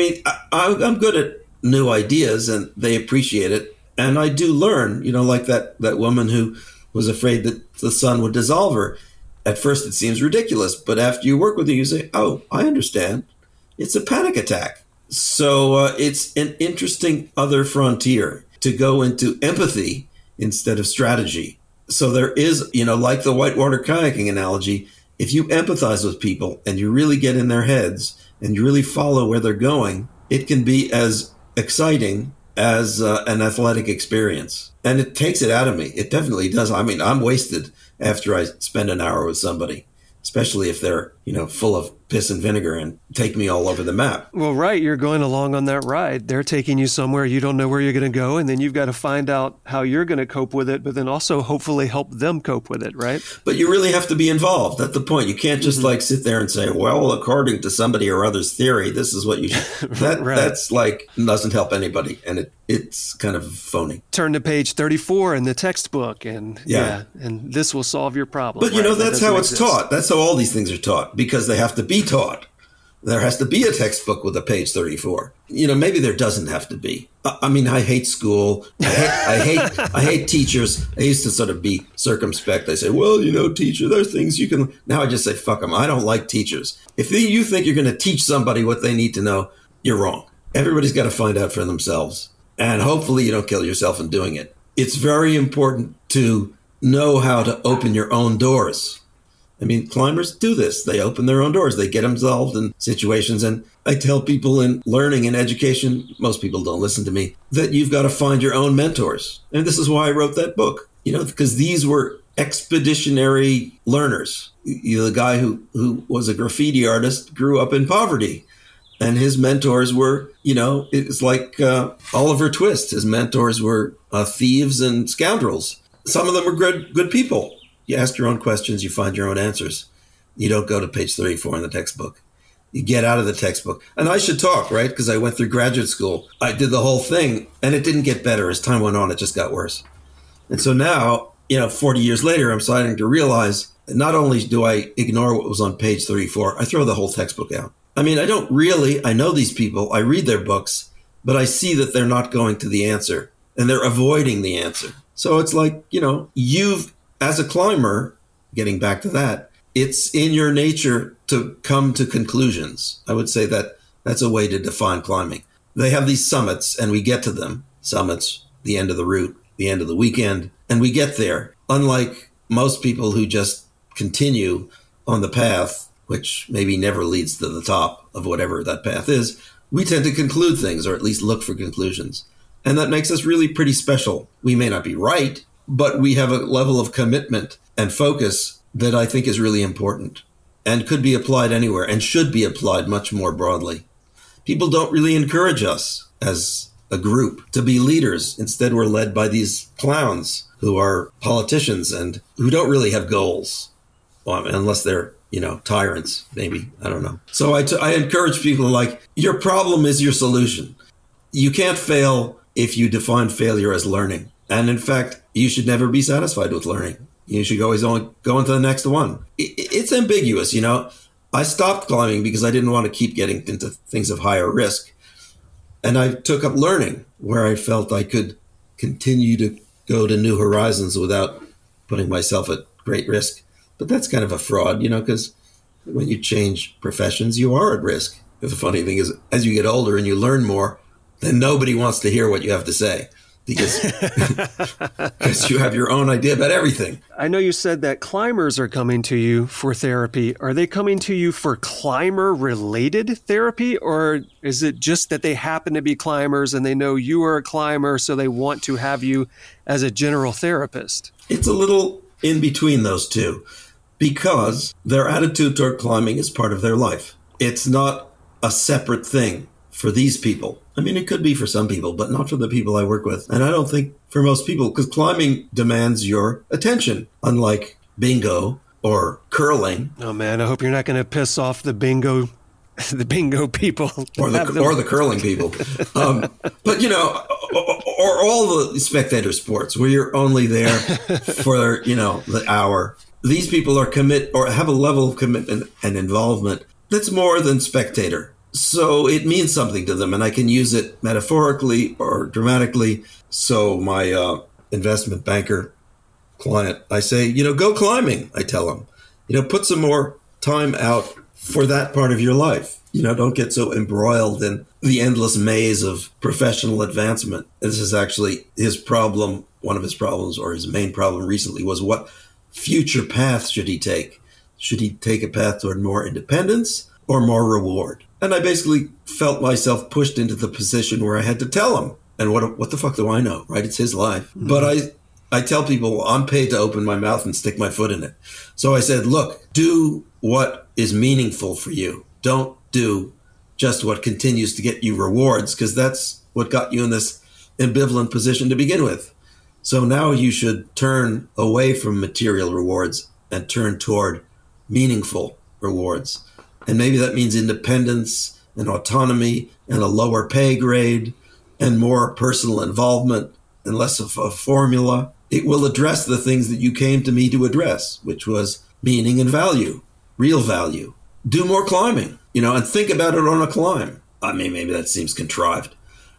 I'm good at new ideas and they appreciate it. And I do learn, like that woman who was afraid that the sun would dissolve her. At first it seems ridiculous, but after you work with her, you say, oh, I understand. It's a panic attack. So it's an interesting other frontier to go into empathy instead of strategy. So there is, like the whitewater kayaking analogy, if you empathize with people and you really get in their heads and you really follow where they're going, it can be as exciting as an athletic experience. And it takes it out of me. It definitely does. I'm wasted after I spend an hour with somebody, especially if they're, full of piss and vinegar and take me all over the map. Well, right. You're going along on that ride. They're taking you somewhere. You don't know where you're going to go. And then you've got to find out how you're going to cope with it, but then also hopefully help them cope with it, right? But you really have to be involved. That's the point. You can't just sit there and say, well, according to somebody or other's theory, this is what you should. That's doesn't help anybody. And it's kind of phony. Turn to page 34 in the textbook and and this will solve your problem. But that's how it's taught. That's how all these things are taught because they have to be taught. there has to be a textbook with a page 34. Maybe there doesn't have to be. I mean, I hate school. I hate teachers. I used to sort of be circumspect. I say, well, teacher, there are things you can. Now I just say, fuck them. I don't like teachers. If you think you're going to teach somebody what they need to know, you're wrong. Everybody's got to find out for themselves. And hopefully you don't kill yourself in doing it. It's very important to know how to open your own doors. I mean, climbers do this. They open their own doors. They get involved in situations. And I tell people in learning and education, most people don't listen to me, that you've got to find your own mentors. And this is why I wrote that book, because these were expeditionary learners. The guy who was a graffiti artist grew up in poverty. And his mentors were, it's like Oliver Twist. His mentors were thieves and scoundrels. Some of them were good people. You ask your own questions, you find your own answers. You don't go to page 34 in the textbook. You get out of the textbook. And I should talk, right? Because I went through graduate school. I did the whole thing, and it didn't get better. As time went on, it just got worse. And so now, 40 years later, I'm starting to realize that not only do I ignore what was on page 34, I throw the whole textbook out. I mean, I know these people, I read their books, but I see that they're not going to the answer, and they're avoiding the answer. So it's like, as a climber, getting back to that, it's in your nature to come to conclusions. I would say that that's a way to define climbing. They have these summits, and we get to them. Summits, the end of the route, the end of the weekend, and we get there. Unlike most people who just continue on the path, which maybe never leads to the top of whatever that path is, we tend to conclude things, or at least look for conclusions. And that makes us really pretty special. We may not be right, but we have a level of commitment and focus that I think is really important and could be applied anywhere and should be applied much more broadly. People don't really encourage us as a group to be leaders. Instead, we're led by these clowns who are politicians and who don't really have goals, unless they're, tyrants, maybe. I don't know. So I encourage people your problem is your solution. You can't fail if you define failure as learning. And in fact, you should never be satisfied with learning. You should always only go into the next one. It's ambiguous, I stopped climbing because I didn't want to keep getting into things of higher risk. And I took up learning where I felt I could continue to go to new horizons without putting myself at great risk. But that's kind of a fraud, because when you change professions, you are at risk. But the funny thing is, as you get older and you learn more, then nobody wants to hear what you have to say. Because you have your own idea about everything. I know you said that climbers are coming to you for therapy. Are they coming to you for climber-related therapy, or is it just that they happen to be climbers and they know you are a climber, so they want to have you as a general therapist? It's a little in between those two, because their attitude toward climbing is part of their life. It's not a separate thing for these people. I mean, it could be for some people, but not for the people I work with. And I don't think for most people, because climbing demands your attention, unlike bingo or curling. Oh man, I hope you're not going to piss off the bingo people. Or the curling people. But, or all the spectator sports where you're only there for, the hour. These people are have a level of commitment and involvement that's more than spectator. So it means something to them, and I can use it metaphorically or dramatically. So my investment banker client, I say, go climbing, I tell him. Put some more time out for that part of your life. Don't get so embroiled in the endless maze of professional advancement. This is actually his problem. One of his problems, or his main problem recently, was what future path should he take? Should he take a path toward more independence or more reward? And I basically felt myself pushed into the position where I had to tell him. And what the fuck do I know, right? It's his life. Mm-hmm. But I tell people I'm paid to open my mouth and stick my foot in it. So I said, look, do what is meaningful for you. Don't do just what continues to get you rewards, because that's what got you in this ambivalent position to begin with. So now you should turn away from material rewards and turn toward meaningful rewards. And maybe that means independence and autonomy and a lower pay grade and more personal involvement and less of a formula. It will address the things that you came to me to address, which was meaning and value, real value, do more climbing, and think about it on a climb. I mean, maybe that seems contrived.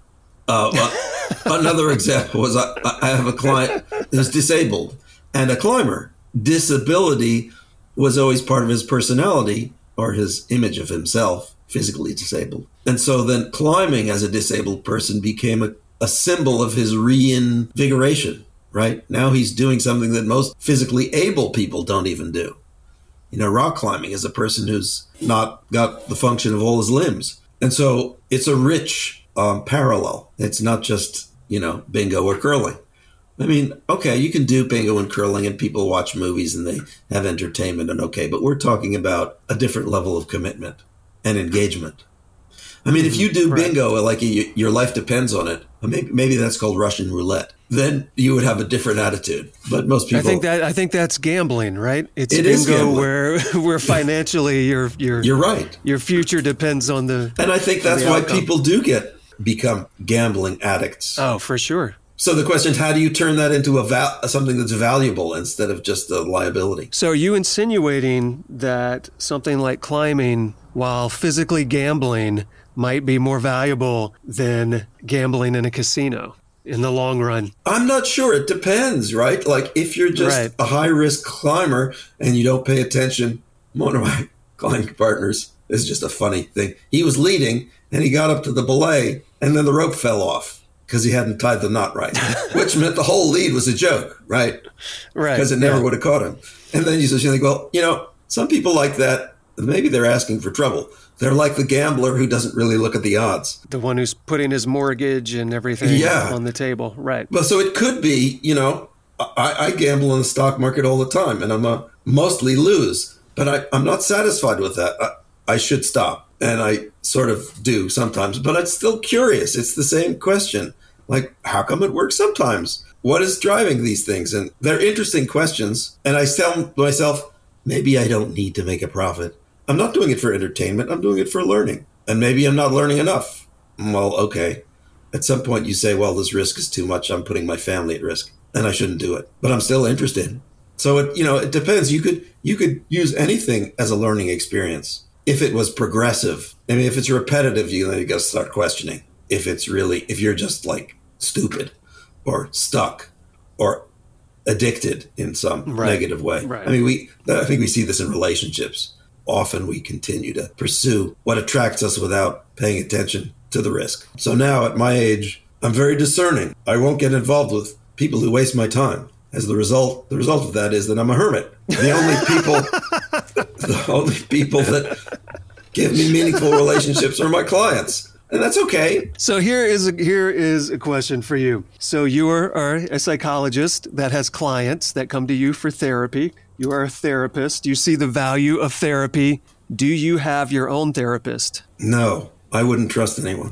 Another example was I have a client who's disabled and a climber. Disability was always part of his personality or his image of himself, physically disabled. And so then climbing as a disabled person became a symbol of his reinvigoration, right? Now he's doing something that most physically able people don't even do. Rock climbing is a person who's not got the function of all his limbs. And so it's a rich parallel. It's not just, bingo or curling. I mean, okay, you can do bingo and curling and people watch movies and they have entertainment and okay, but we're talking about a different level of commitment and engagement. I mean, if you do bingo, like your life depends on it, maybe that's called Russian roulette, then you would have a different attitude. But most people... I think that's gambling, right? It bingo is gambling. where financially you're right. Your future depends on the... And I think that's why people do become gambling addicts. Oh, for sure. So the question is, how do you turn that into something that's valuable instead of just a liability? So are you insinuating that something like climbing, while physically gambling, might be more valuable than gambling in a casino in the long run? I'm not sure. It depends, right? Like if you're just a high-risk climber and you don't pay attention, one of my climbing partners, this is just a funny thing. He was leading and he got up to the belay and then the rope fell off because he hadn't tied the knot right, which meant the whole lead was a joke, right? Right. Because it never would have caught him. And then you think, well, some people like that, maybe they're asking for trouble. They're like the gambler who doesn't really look at the odds. The one who's putting his mortgage and everything on the table. Right. Well, so it could be, I gamble in the stock market all the time and I'm mostly lose, but I'm not satisfied with that. I should stop. And I sort of do sometimes, but I'm still curious. It's the same question. Like, how come it works sometimes? What is driving these things? And they're interesting questions. And I tell myself, maybe I don't need to make a profit. I'm not doing it for entertainment. I'm doing it for learning. And maybe I'm not learning enough. Well, okay. At some point you say, well, this risk is too much. I'm putting my family at risk and I shouldn't do it. But I'm still interested. So it depends. You could use anything as a learning experience. If it was progressive, I mean, if it's repetitive, you got to start questioning. If you're just like stupid or stuck or addicted in some negative way. Right. I mean, I think we see this in relationships. Often we continue to pursue what attracts us without paying attention to the risk. So now at my age, I'm very discerning. I won't get involved with people who waste my time. As the result of that is that I'm a hermit. The only people that give me meaningful relationships are my clients. And that's okay. So here is a question for you. So you are a psychologist that has clients that come to you for therapy. You are a therapist. You see the value of therapy. Do you have your own therapist? No, I wouldn't trust anyone.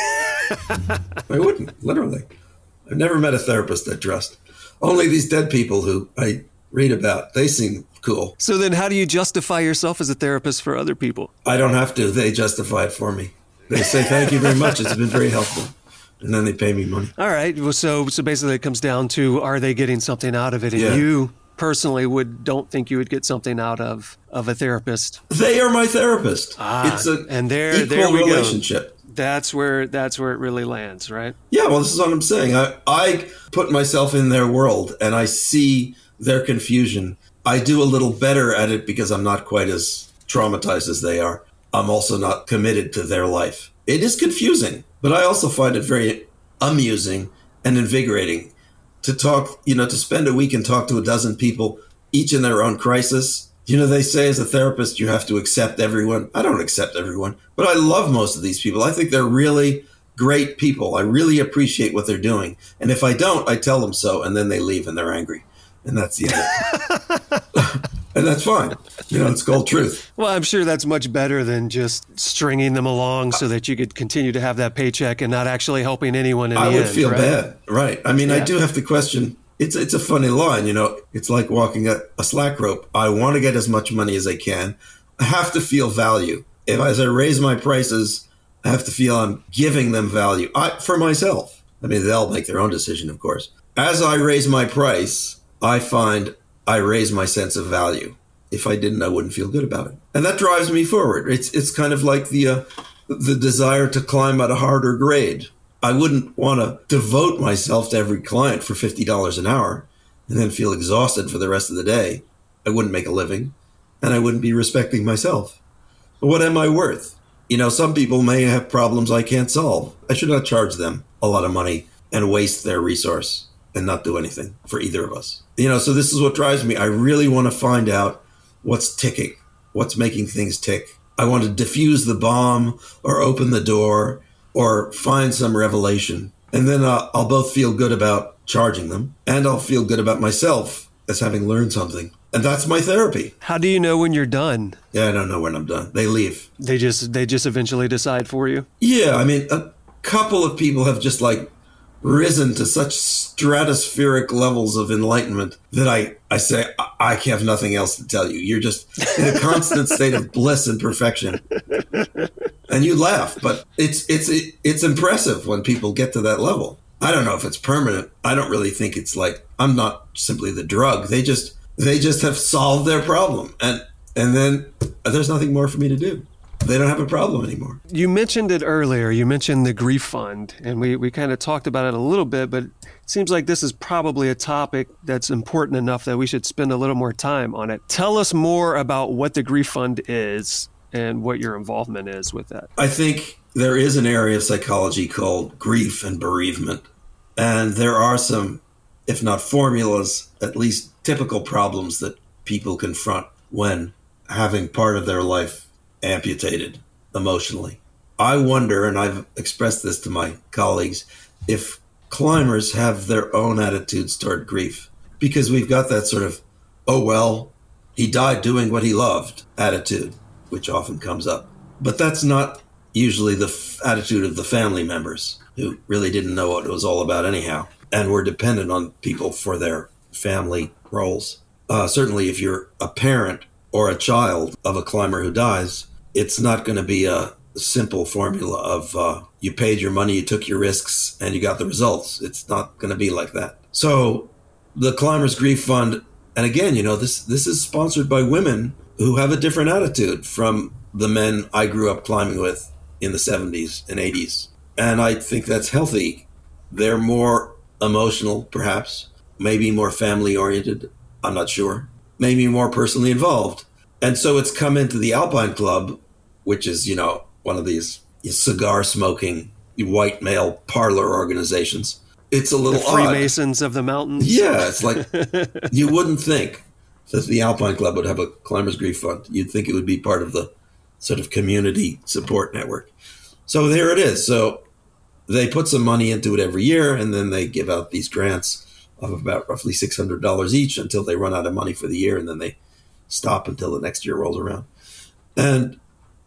I wouldn't, literally. I've never met a therapist I trust. Only these dead people who I read about. They seem cool. So then how do you justify yourself as a therapist for other people? I don't have to. They justify it for me. They say, thank you very much. It's been very helpful. And then they pay me money. All right. Well, so basically it comes down to, are they getting something out of it? And you personally don't think you would get something out of a therapist. They are my therapist. It's an equal relationship. That's where it really lands, right? Yeah, well, this is what I'm saying. I put myself in their world and I see their confusion. I do a little better at it because I'm not quite as traumatized as they are. I'm also not committed to their life. It is confusing, but I also find it very amusing and invigorating to talk, to spend a week and talk to a dozen people, each in their own crisis. They say as a therapist, you have to accept everyone. I don't accept everyone, but I love most of these people. I think they're really great people. I really appreciate what they're doing. And if I don't, I tell them so, and then they leave and they're angry. And that's the end. And that's fine. It's cold truth. Well, I'm sure that's much better than just stringing them along so that you could continue to have that paycheck and not actually helping anyone in the end. I would feel bad. Right. I mean, I do have to question. It's a funny line, it's like walking a slack rope. I want to get as much money as I can. I have to feel value. As I raise my prices, I have to feel I'm giving them value for myself. I mean, they'll make their own decision, of course. As I raise my price, I find I raise my sense of value. if I didn't, I wouldn't feel good about it. And that drives me forward. It's kind of like the desire to climb at a harder grade. I wouldn't want to devote myself to every client for $50 an hour and then feel exhausted for the rest of the day. I wouldn't make a living, and I wouldn't be respecting myself. But what am I worth? Some people may have problems I can't solve. I should not charge them a lot of money and waste their resource and not do anything for either of us. So this is what drives me. I really want to find out what's ticking, what's making things tick. I want to diffuse the bomb or open the door or find some revelation. And then I'll both feel good about charging them, and I'll feel good about myself as having learned something. And that's my therapy. How do you know when you're done? Yeah, I don't know when I'm done. They leave. They just eventually decide for you? Yeah, I mean, a couple of people have just risen to such stratospheric levels of enlightenment that I say, I have nothing else to tell you. You're just in a constant state of bliss and perfection. And you laugh, but it's impressive when people get to that level. I don't know if it's permanent. I don't really think it's I'm not simply the drug. They just have solved their problem. And then there's nothing more for me to do. They don't have a problem anymore. You mentioned it earlier. You mentioned the grief fund, and we kind of talked about it a little bit, but it seems like this is probably a topic that's important enough that we should spend a little more time on it. Tell us more about what the grief fund is and what your involvement is with that. I think there is an area of psychology called grief and bereavement, and there are some, if not formulas, at least typical problems that people confront when having part of their life amputated emotionally. I wonder, and I've expressed this to my colleagues, if climbers have their own attitudes toward grief, because we've got that sort of, oh, well, he died doing what he loved attitude, which often comes up. But that's not usually the attitude of the family members who really didn't know what it was all about anyhow, and were dependent on people for their family roles. Certainly if you're a parent or a child of a climber who dies, it's not going to be a simple formula of you paid your money, you took your risks, and you got the results. It's not going to be like that. So the Climbers Grief Fund, and again, this is sponsored by women who have a different attitude from the men I grew up climbing with in the 70s and 80s. And I think that's healthy. They're more emotional, perhaps, maybe more family-oriented, I'm not sure, maybe more personally involved. And so it's come into the Alpine Club, which is, one of these cigar-smoking white male parlor organizations. It's a little odd. The Freemasons of the mountains. Yeah, it's like you wouldn't think that the Alpine Club would have a Climbers Grief Fund. You'd think it would be part of the sort of community support network. So there it is. So they put some money into it every year, and then they give out these grants of about roughly $600 each until they run out of money for the year, and then they stop until the next year rolls around. And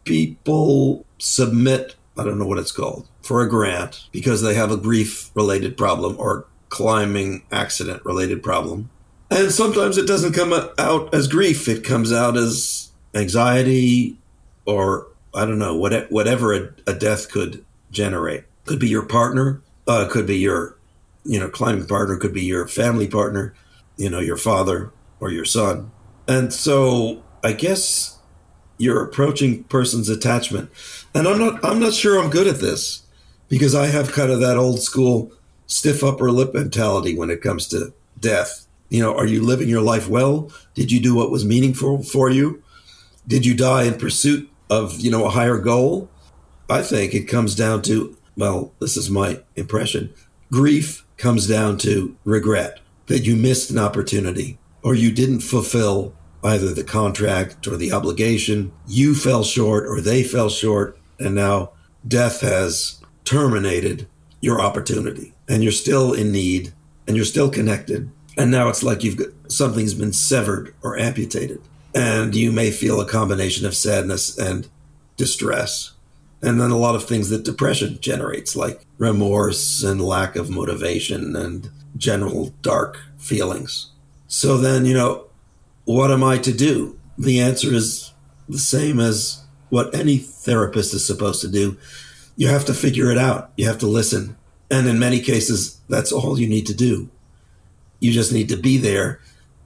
people submit, I don't know what it's called, for a grant because they have a grief-related problem or climbing accident-related problem. And sometimes it doesn't come out as grief. It comes out as anxiety or, I don't know, whatever a death could generate. Could be your partner, could be your climbing partner, could be your family partner, your father or your son. And so I guess you're approaching person's attachment. And I'm not sure I'm good at this because I have kind of that old school stiff upper lip mentality when it comes to death. Are you living your life well? Did you do what was meaningful for you? Did you die in pursuit of, a higher goal? I think it comes down to, well, this is my impression. Grief comes down to regret that you missed an opportunity or you didn't fulfill either the contract or the obligation. You fell short or they fell short, and now death has terminated your opportunity and you're still in need and you're still connected. And now it's like something's been severed or amputated, and you may feel a combination of sadness and distress. And then a lot of things that depression generates, like remorse and lack of motivation and general dark feelings. So then, what am I to do? The answer is the same as what any therapist is supposed to do. You have to figure it out. You have to listen. And in many cases, that's all you need to do. You just need to be there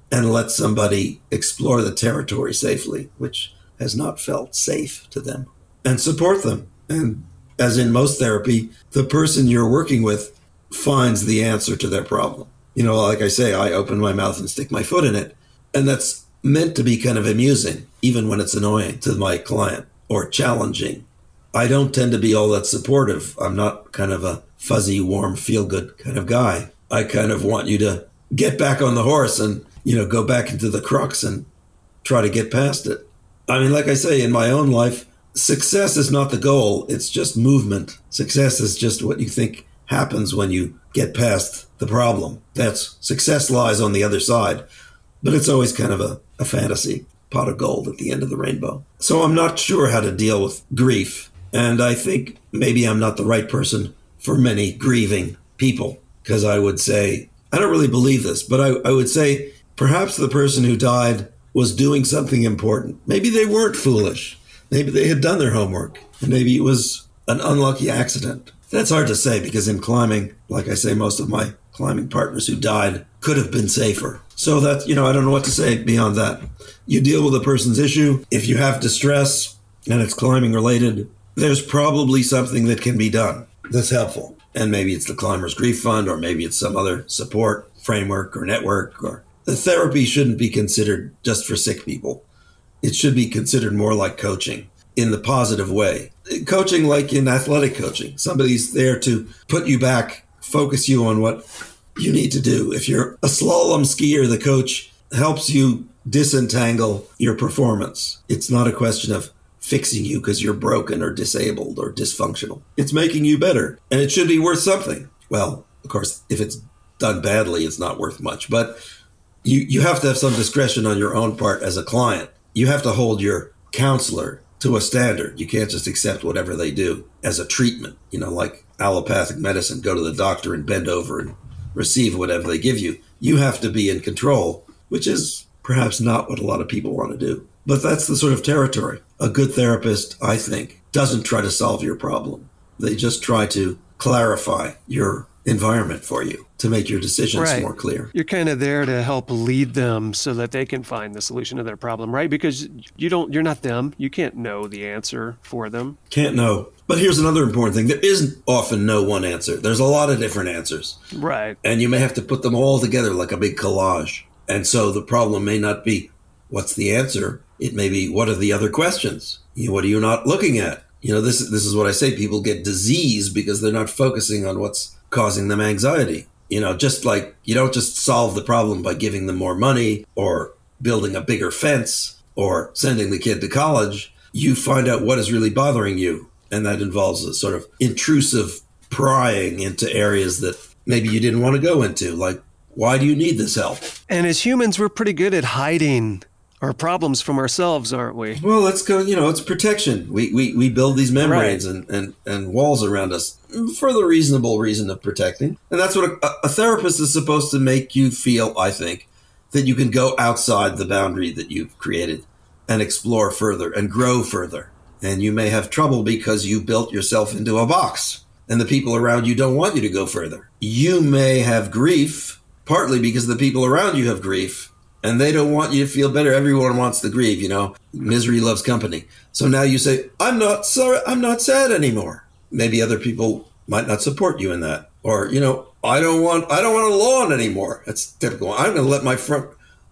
and let somebody explore the territory safely, which has not felt safe to them, and support them. And as in most therapy, the person you're working with finds the answer to their problem. Like I say, I open my mouth and stick my foot in it. And that's meant to be kind of amusing, even when it's annoying to my client or challenging. I don't tend to be all that supportive. I'm not kind of a fuzzy, warm, feel-good kind of guy. I kind of want you to get back on the horse and, go back into the crux and try to get past it. I mean, like I say, in my own life, success is not the goal. It's just movement. Success is just what you think happens when you get past the problem. Success lies on the other side. But it's always kind of a fantasy, pot of gold at the end of the rainbow. So I'm not sure how to deal with grief. And I think maybe I'm not the right person for many grieving people, because I would say, I don't really believe this, but I would say perhaps the person who died was doing something important. Maybe they weren't foolish. Maybe they had done their homework, and maybe it was an unlucky accident. That's hard to say, because in climbing, like I say, most of my climbing partners who died could have been safer. So that, I don't know what to say beyond that. You deal with a person's issue. If you have distress and it's climbing related, there's probably something that can be done that's helpful. And maybe it's the Climbers Grief Fund, or maybe it's some other support framework or network. Or the therapy shouldn't be considered just for sick people. It should be considered more like coaching in the positive way. Coaching like in athletic coaching. Somebody's there to put you back, focus you on what you need to do. If you're a slalom skier, the coach helps you disentangle your performance. It's not a question of fixing you because you're broken or disabled or dysfunctional. It's making you better, and it should be worth something. Well, of course, if it's done badly, it's not worth much, but you have to have some discretion on your own part as a client. You have to hold your counselor to a standard. You can't just accept whatever they do as a treatment, like allopathic medicine, go to the doctor and bend over and receive whatever they give you. You have to be in control, which is perhaps not what a lot of people want to do. But that's the sort of territory. A good therapist, I think, doesn't try to solve your problem. They just try to clarify your environment for you to make your decisions more clear. You're kind of there to help lead them so that they can find the solution to their problem, right? Because you're not them. You can't know the answer for them. Can't know. But here's another important thing. There isn't often no one answer. There's a lot of different answers. Right. And you may have to put them all together like a big collage. And so the problem may not be, what's the answer? It may be, what are the other questions? What are you not looking at? This is what I say. People get disease because they're not focusing on what's causing them anxiety. Just like you don't just solve the problem by giving them more money or building a bigger fence or sending the kid to college. You find out what is really bothering you. And that involves a sort of intrusive prying into areas that maybe you didn't want to go into. Like, why do you need this help? And as humans, we're pretty good at hiding our problems from ourselves, aren't we? Well, let's go, it's protection. We build these membranes and walls around us for the reasonable reason of protecting. And that's what a therapist is supposed to make you feel, I think, that you can go outside the boundary that you've created and explore further and grow further. And you may have trouble because you built yourself into a box and the people around you don't want you to go further. You may have grief, partly because the people around you have grief. And they don't want you to feel better. Everyone wants to grieve, Misery loves company. So now you say, I'm not sorry, I'm not sad anymore. Maybe other people might not support you in that. Or, I don't want a lawn anymore. That's typical. I'm going to let my front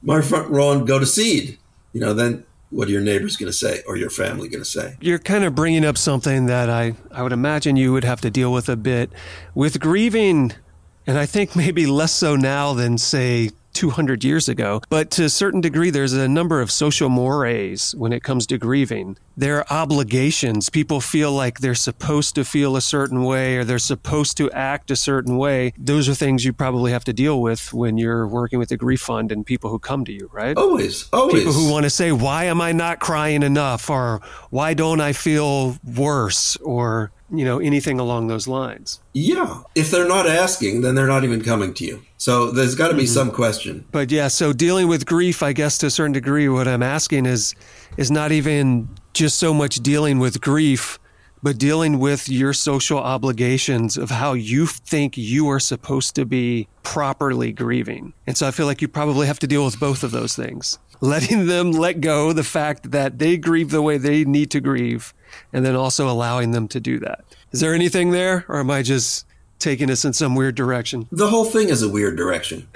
lawn go to seed. Then what are your neighbors going to say or your family going to say? You're kind of bringing up something that I would imagine you would have to deal with a bit with grieving. And I think maybe less so now than, say, 200 years ago. But to a certain degree, there's a number of social mores when it comes to grieving. There are obligations. People feel like they're supposed to feel a certain way or they're supposed to act a certain way. Those are things you probably have to deal with when you're working with the grief fund and people who come to you, right? Always. People who want to say, why am I not crying enough? Or why don't I feel worse? Or, anything along those lines. Yeah. If they're not asking, then they're not even coming to you. So there's got to be some question. But yeah, so dealing with grief, I guess to a certain degree, what I'm asking is not even just so much dealing with grief, but dealing with your social obligations of how you think you are supposed to be properly grieving. And so I feel like you probably have to deal with both of those things. Letting them let go the fact that they grieve the way they need to grieve, and then also allowing them to do that. Is there anything there, or am I just taking us in some weird direction? The whole thing is a weird direction.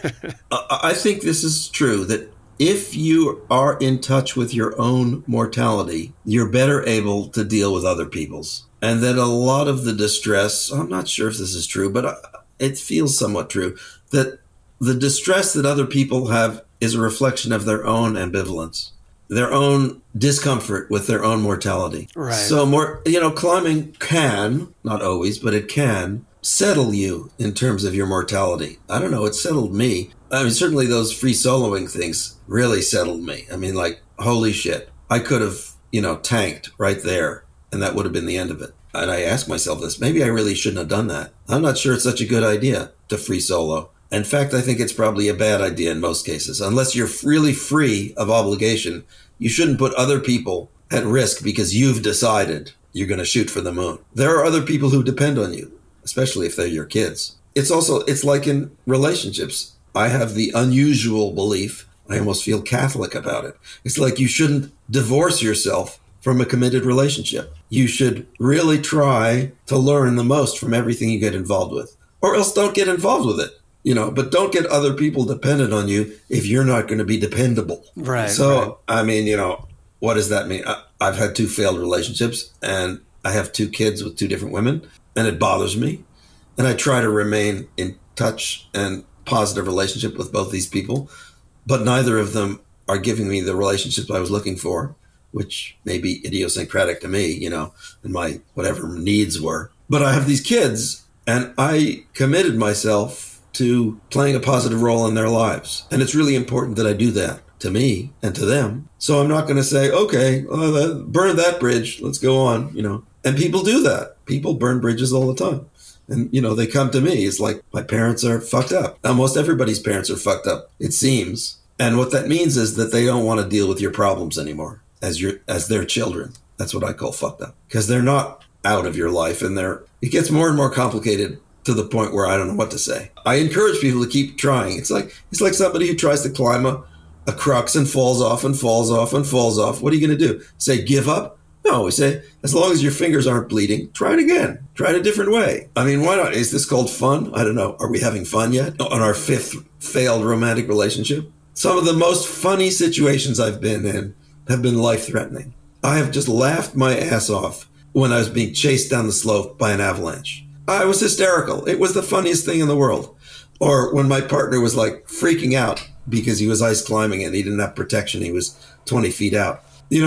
I think this is true, that if you are in touch with your own mortality, you're better able to deal with other people's. And that a lot of the distress, I'm not sure if this is true, but it feels somewhat true, that the distress that other people have is a reflection of their own ambivalence, their own discomfort with their own mortality. Right. So climbing can, not always, but it can settle you in terms of your mortality. I don't know, it settled me. I mean, certainly those free soloing things really settled me. I mean, like, holy shit, I could have, tanked right there, and that would have been the end of it. And I asked myself this, maybe I really shouldn't have done that. I'm not sure it's such a good idea to free solo. In fact, I think it's probably a bad idea in most cases. Unless you're really free of obligation, you shouldn't put other people at risk because you've decided you're going to shoot for the moon. There are other people who depend on you, especially if they're your kids. It's like in relationships. I have the unusual belief, I almost feel Catholic about it. It's like you shouldn't divorce yourself from a committed relationship. You should really try to learn the most from everything you get involved with, or else don't get involved with it. But don't get other people dependent on you if you're not going to be dependable. Right. So, right. I mean, what does that mean? I've had 2 failed relationships, and I have 2 kids with 2 different women, and it bothers me. And I try to remain in touch and positive relationship with both these people, but neither of them are giving me the relationships I was looking for, which may be idiosyncratic to me, and my whatever needs were. But I have these kids, and I committed myself to playing a positive role in their lives. And it's really important that I do that to me and to them. So I'm not going to say, okay, burn that bridge, let's go on, And people do that. People burn bridges all the time. And, they come to me. It's like, my parents are fucked up. Almost everybody's parents are fucked up, it seems. And what that means is that they don't want to deal with your problems anymore as their children. That's what I call fucked up. Because they're not out of your life, and it gets more and more complicated to the point where I don't know what to say. I encourage people to keep trying. It's like somebody who tries to climb a crux and falls off and falls off and falls off. What are you going to do? Say, give up? No, we say, as long as your fingers aren't bleeding, try it again. Try it a different way. I mean, why not? Is this called fun? I don't know. Are we having fun yet on our 5th failed romantic relationship? Some of the most funny situations I've been in have been life-threatening. I have just laughed my ass off when I was being chased down the slope by an avalanche. I was hysterical. It was the funniest thing in the world. Or when my partner was like freaking out because he was ice climbing and he didn't have protection. He was 20 feet out.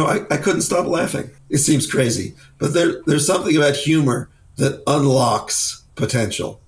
I couldn't stop laughing. It seems crazy, but there's something about humor that unlocks potential.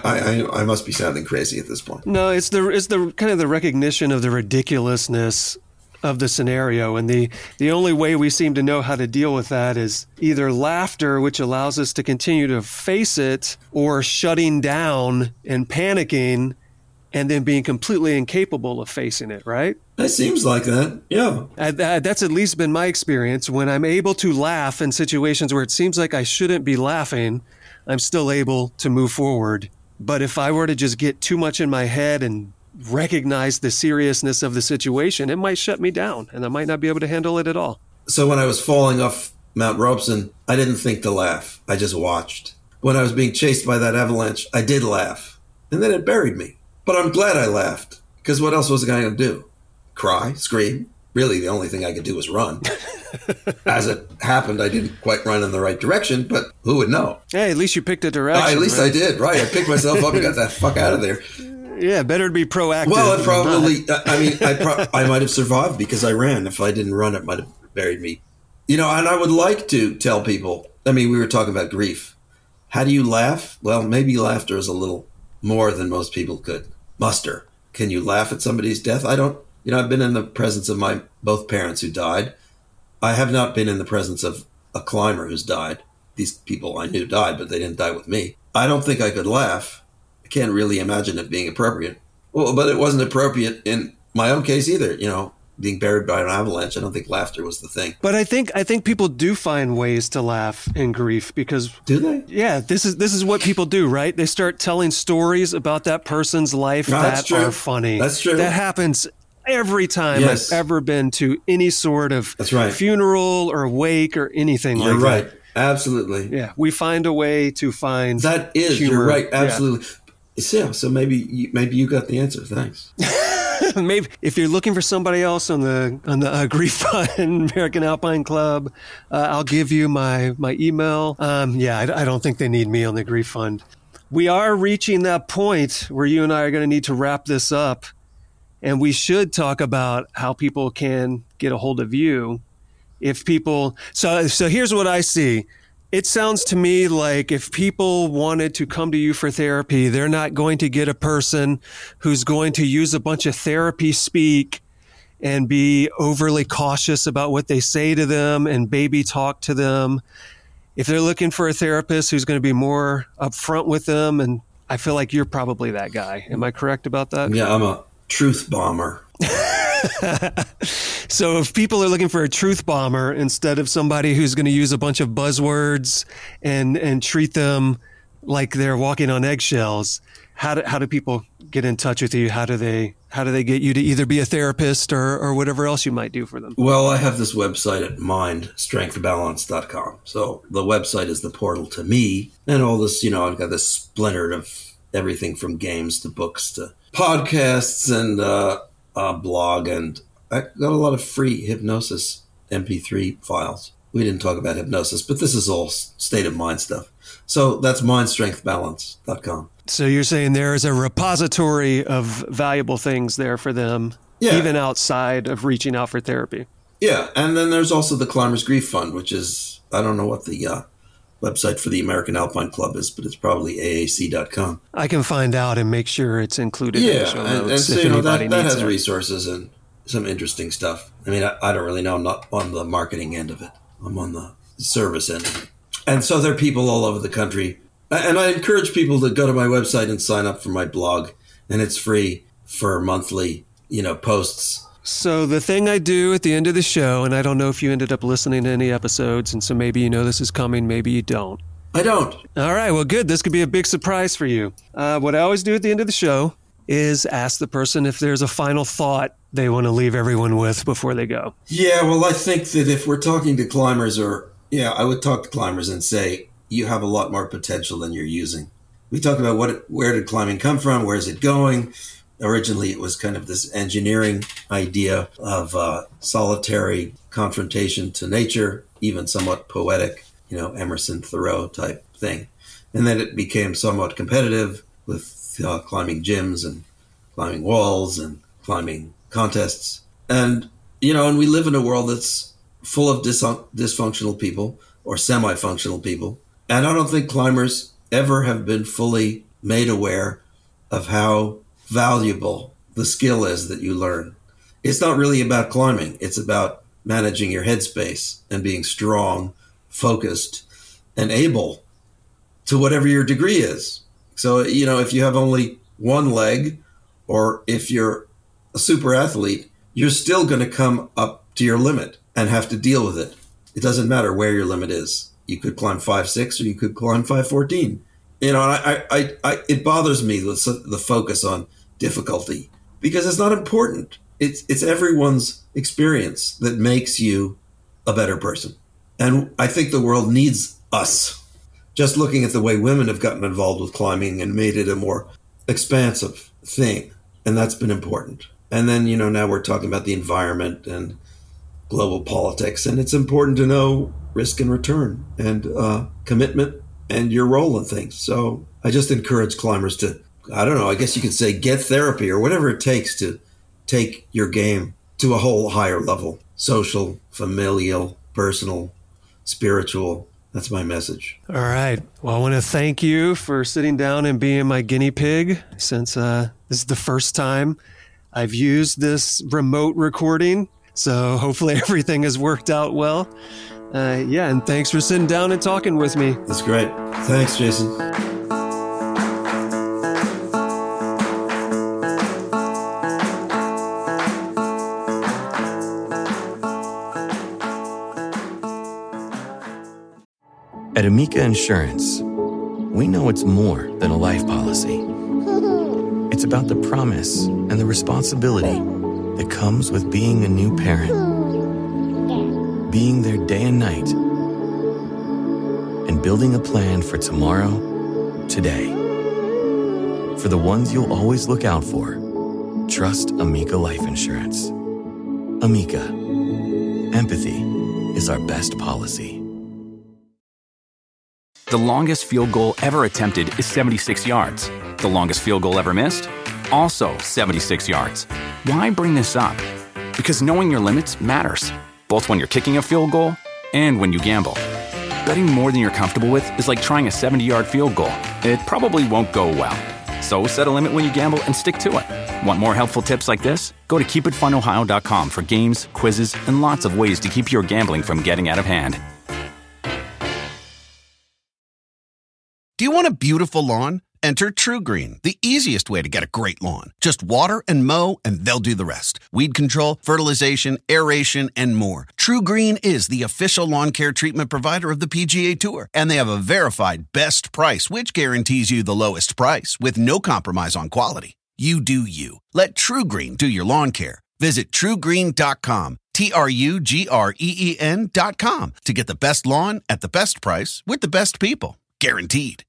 I must be sounding crazy at this point. No, it's the kind of the recognition of the ridiculousness of the scenario. And the only way we seem to know how to deal with that is either laughter, which allows us to continue to face it, or shutting down and panicking and then being completely incapable of facing it, right? It seems like that, yeah. That's at least been my experience. When I'm able to laugh in situations where it seems like I shouldn't be laughing, I'm still able to move forward. But if I were to just get too much in my head and recognize the seriousness of the situation, it might shut me down and I might not be able to handle it at all. So when I was falling off Mount Robeson, I didn't think to laugh. I just watched. When I was being chased by that avalanche, I did laugh. And then it buried me. But I'm glad I laughed, because what else was I going to do? Cry? Scream? Really, the only thing I could do was run. As it happened, I didn't quite run in the right direction, but who would know? Hey, at least you picked a direction. At least right? I did, right. I picked myself up and got that fuck out of there. Yeah, better to be proactive. Well, it probably, I might have survived because I ran. If I didn't run, it might have buried me. And I would like to tell people, we were talking about grief. How do you laugh? Well, maybe laughter is a little more than most people could muster. Can you laugh at somebody's death? I don't. I've been in the presence of my both parents who died. I have not been in the presence of a climber who's died. These people I knew died, but they didn't die with me. I don't think I could laugh. I can't really imagine it being appropriate. Well, but it wasn't appropriate in my own case either. being buried by an avalanche, I don't think laughter was the thing. But I think people do find ways to laugh in grief because do they? Yeah, this is what people do, right? They start telling stories about that person's life that are funny. That's true. That happens every time I've ever been to any sort of funeral or wake or anything like that. You're right. Absolutely. Yeah, we find a way to find that is humor. You're right. Absolutely. Yeah. So maybe you got the answer. Thanks. Maybe if you're looking for somebody else on the Grief Fund, American Alpine Club, I'll give you my email. I don't think they need me on the Grief Fund. We are reaching that point where you and I are going to need to wrap this up, and we should talk about how people can get a hold of you. If people, so here's what I see. It sounds to me like if people wanted to come to you for therapy, they're not going to get a person who's going to use a bunch of therapy speak and be overly cautious about what they say to them and baby talk to them. If they're looking for a therapist who's going to be more upfront with them, and I feel like you're probably that guy. Am I correct about that? Yeah, I'm a truth bomber. So if people are looking for a truth bomber instead of somebody who's going to use a bunch of buzzwords and treat them like they're walking on eggshells, how do people get in touch with you? How do they get you to either be a therapist or whatever else you might do for them? Well, I have this website at mindstrengthbalance.com. So the website is the portal to me and all this, I've got this splintered of everything from games to books to podcasts and blog, and I got a lot of free hypnosis MP3 files. We didn't talk about hypnosis, but this is all state of mind stuff. So that's mindstrengthbalance.com. So you're saying there is a repository of valuable things there for them, even outside of reaching out for therapy. Yeah, and then there's also the Climbers Grief Fund, which is, I don't know what the website for the American Alpine Club is, but it's probably AAC.com. I can find out and make sure it's included in the show notes. And so, that has resources and some interesting stuff. I mean, I don't really know. I'm not on the marketing end of it. I'm on the service end of it. And so there are people all over the country. And I encourage people to go to my website and sign up for my blog. And it's free for monthly, posts. So the thing I do at the end of the show, and I don't know if you ended up listening to any episodes, and so maybe you know this is coming, maybe you don't. I don't. All right, well, good. This could be a big surprise for you. What I always do at the end of the show is ask the person if there's a final thought they want to leave everyone with before they go. Yeah, well, I think that if we're talking to climbers I would talk to climbers and say, you have a lot more potential than you're using. We talk about where did climbing come from? Where is it going? Originally, it was kind of this engineering idea of solitary confrontation to nature, even somewhat poetic, Emerson, Thoreau type thing. And then it became somewhat competitive with climbing gyms and climbing walls and climbing contests. And, and we live in a world that's full of dysfunctional people or semi-functional people. And I don't think climbers ever have been fully made aware of how valuable the skill is that you learn. It's not really about climbing. It's about managing your headspace and being strong, focused, and able to whatever your degree is. So, if you have only one leg or if you're a super athlete, you're still going to come up to your limit and have to deal with it. It doesn't matter where your limit is. You could climb 5'6" or you could climb 5'14". It bothers me, the focus on difficulty, because it's not important. It's everyone's experience that makes you a better person. And I think the world needs us. Just looking at the way women have gotten involved with climbing and made it a more expansive thing. And that's been important. And then, now we're talking about the environment and global politics. And it's important to know risk and return and commitment and your role in things. So I just encourage climbers to, I guess you could say get therapy or whatever it takes to take your game to a whole higher level. Social, familial, personal, spiritual. That's my message. All right. Well, I want to thank you for sitting down and being my guinea pig, since this is the first time I've used this remote recording. So hopefully everything has worked out well. And thanks for sitting down and talking with me. That's great. Thanks, Jason. At Amica Insurance, we know it's more than a life policy. It's about the promise and the responsibility that comes with being a new parent. Being there day and night, and building a plan for tomorrow, today. For the ones you'll always look out for, trust Amica Life Insurance. Amica. Empathy is our best policy. The longest field goal ever attempted is 76 yards. The longest field goal ever missed? Also 76 yards. Why bring this up? Because knowing your limits matters, both when you're kicking a field goal and when you gamble. Betting more than you're comfortable with is like trying a 70-yard field goal. It probably won't go well. So set a limit when you gamble and stick to it. Want more helpful tips like this? Go to keepitfunohio.com for games, quizzes, and lots of ways to keep your gambling from getting out of hand. Do you want a beautiful lawn? Enter TruGreen, the easiest way to get a great lawn. Just water and mow, and they'll do the rest. Weed control, fertilization, aeration, and more. TruGreen is the official lawn care treatment provider of the PGA Tour, and they have a verified best price, which guarantees you the lowest price with no compromise on quality. You do you. Let TruGreen do your lawn care. Visit TruGreen.com, TruGreen.com, to get the best lawn at the best price with the best people. Guaranteed.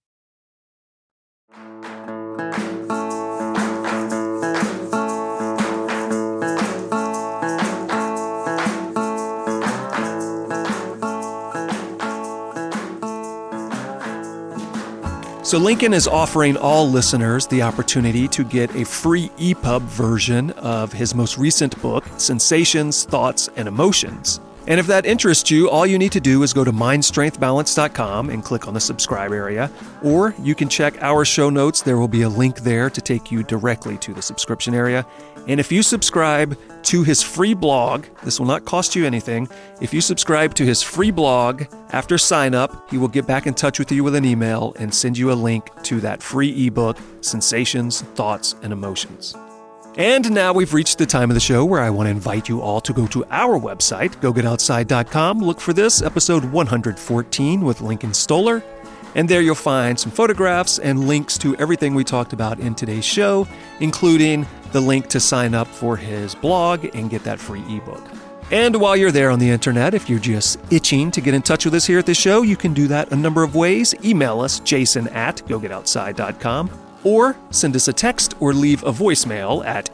So Lincoln is offering all listeners the opportunity to get a free EPUB version of his most recent book, Sensations, Thoughts, and Emotions. And if that interests you, all you need to do is go to mindstrengthbalance.com and click on the subscribe area, or you can check our show notes. There will be a link there to take you directly to the subscription area. And if you subscribe to his free blog, this will not cost you anything. If you subscribe to his free blog, after sign up, he will get back in touch with you with an email and send you a link to that free ebook, Sensations, Thoughts, and Emotions. And now we've reached the time of the show where I want to invite you all to go to our website, gogetoutside.com. Look for this, episode 114 with Lincoln Stoller. And there you'll find some photographs and links to everything we talked about in today's show, including the link to sign up for his blog and get that free ebook. And while you're there on the internet, if you're just itching to get in touch with us here at the show, you can do that a number of ways. Email us, jason@gogetoutside.com. Or send us a text or leave a voicemail at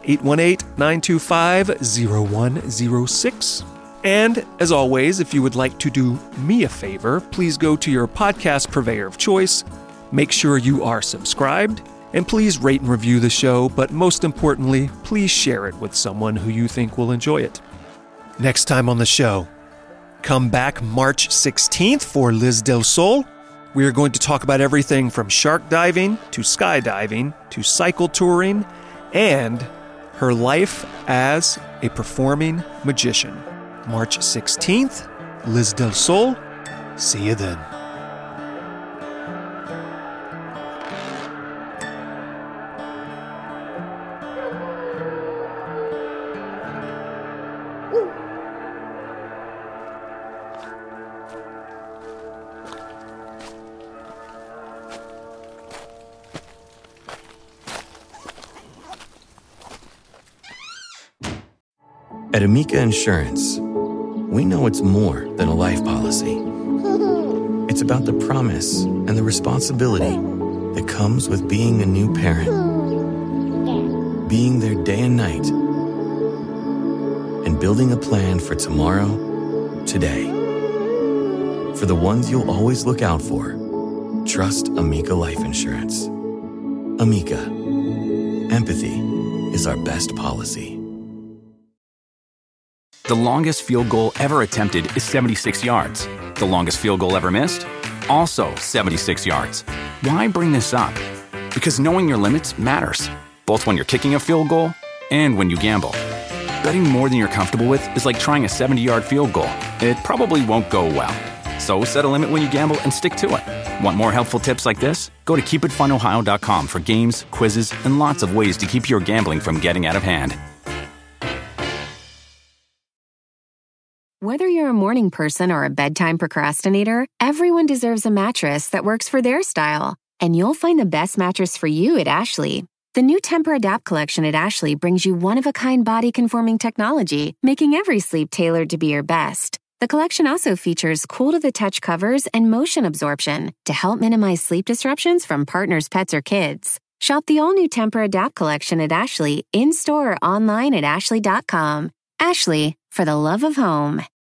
818-925-0106. And as always, if you would like to do me a favor, please go to your podcast purveyor of choice, make sure you are subscribed, and please rate and review the show, but most importantly, please share it with someone who you think will enjoy it. Next time on the show, come back March 16th for Liz Del Sol. We are going to talk about everything from shark diving to skydiving to cycle touring and her life as a performing magician. March 16th, Liz Del Sol. See you then. At Amica Insurance, we know it's more than a life policy. It's about the promise and the responsibility that comes with being a new parent. Being there day and night, and building a plan for tomorrow, today. For the ones you'll always look out for, trust Amica Life Insurance. Amica. Empathy is our best policy. The longest field goal ever attempted is 76 yards. The longest field goal ever missed? Also 76 yards. Why bring this up? Because knowing your limits matters, both when you're kicking a field goal and when you gamble. Betting more than you're comfortable with is like trying a 70-yard field goal. It probably won't go well. So set a limit when you gamble and stick to it. Want more helpful tips like this? Go to keepitfunohio.com for games, quizzes, and lots of ways to keep your gambling from getting out of hand. Whether you're a morning person or a bedtime procrastinator, everyone deserves a mattress that works for their style. And you'll find the best mattress for you at Ashley. The new Tempur-Adapt collection at Ashley brings you one-of-a-kind body-conforming technology, making every sleep tailored to be your best. The collection also features cool-to-the-touch covers and motion absorption to help minimize sleep disruptions from partners, pets, or kids. Shop the all-new Tempur-Adapt collection at Ashley, in-store or online at ashley.com. Ashley, for the love of home.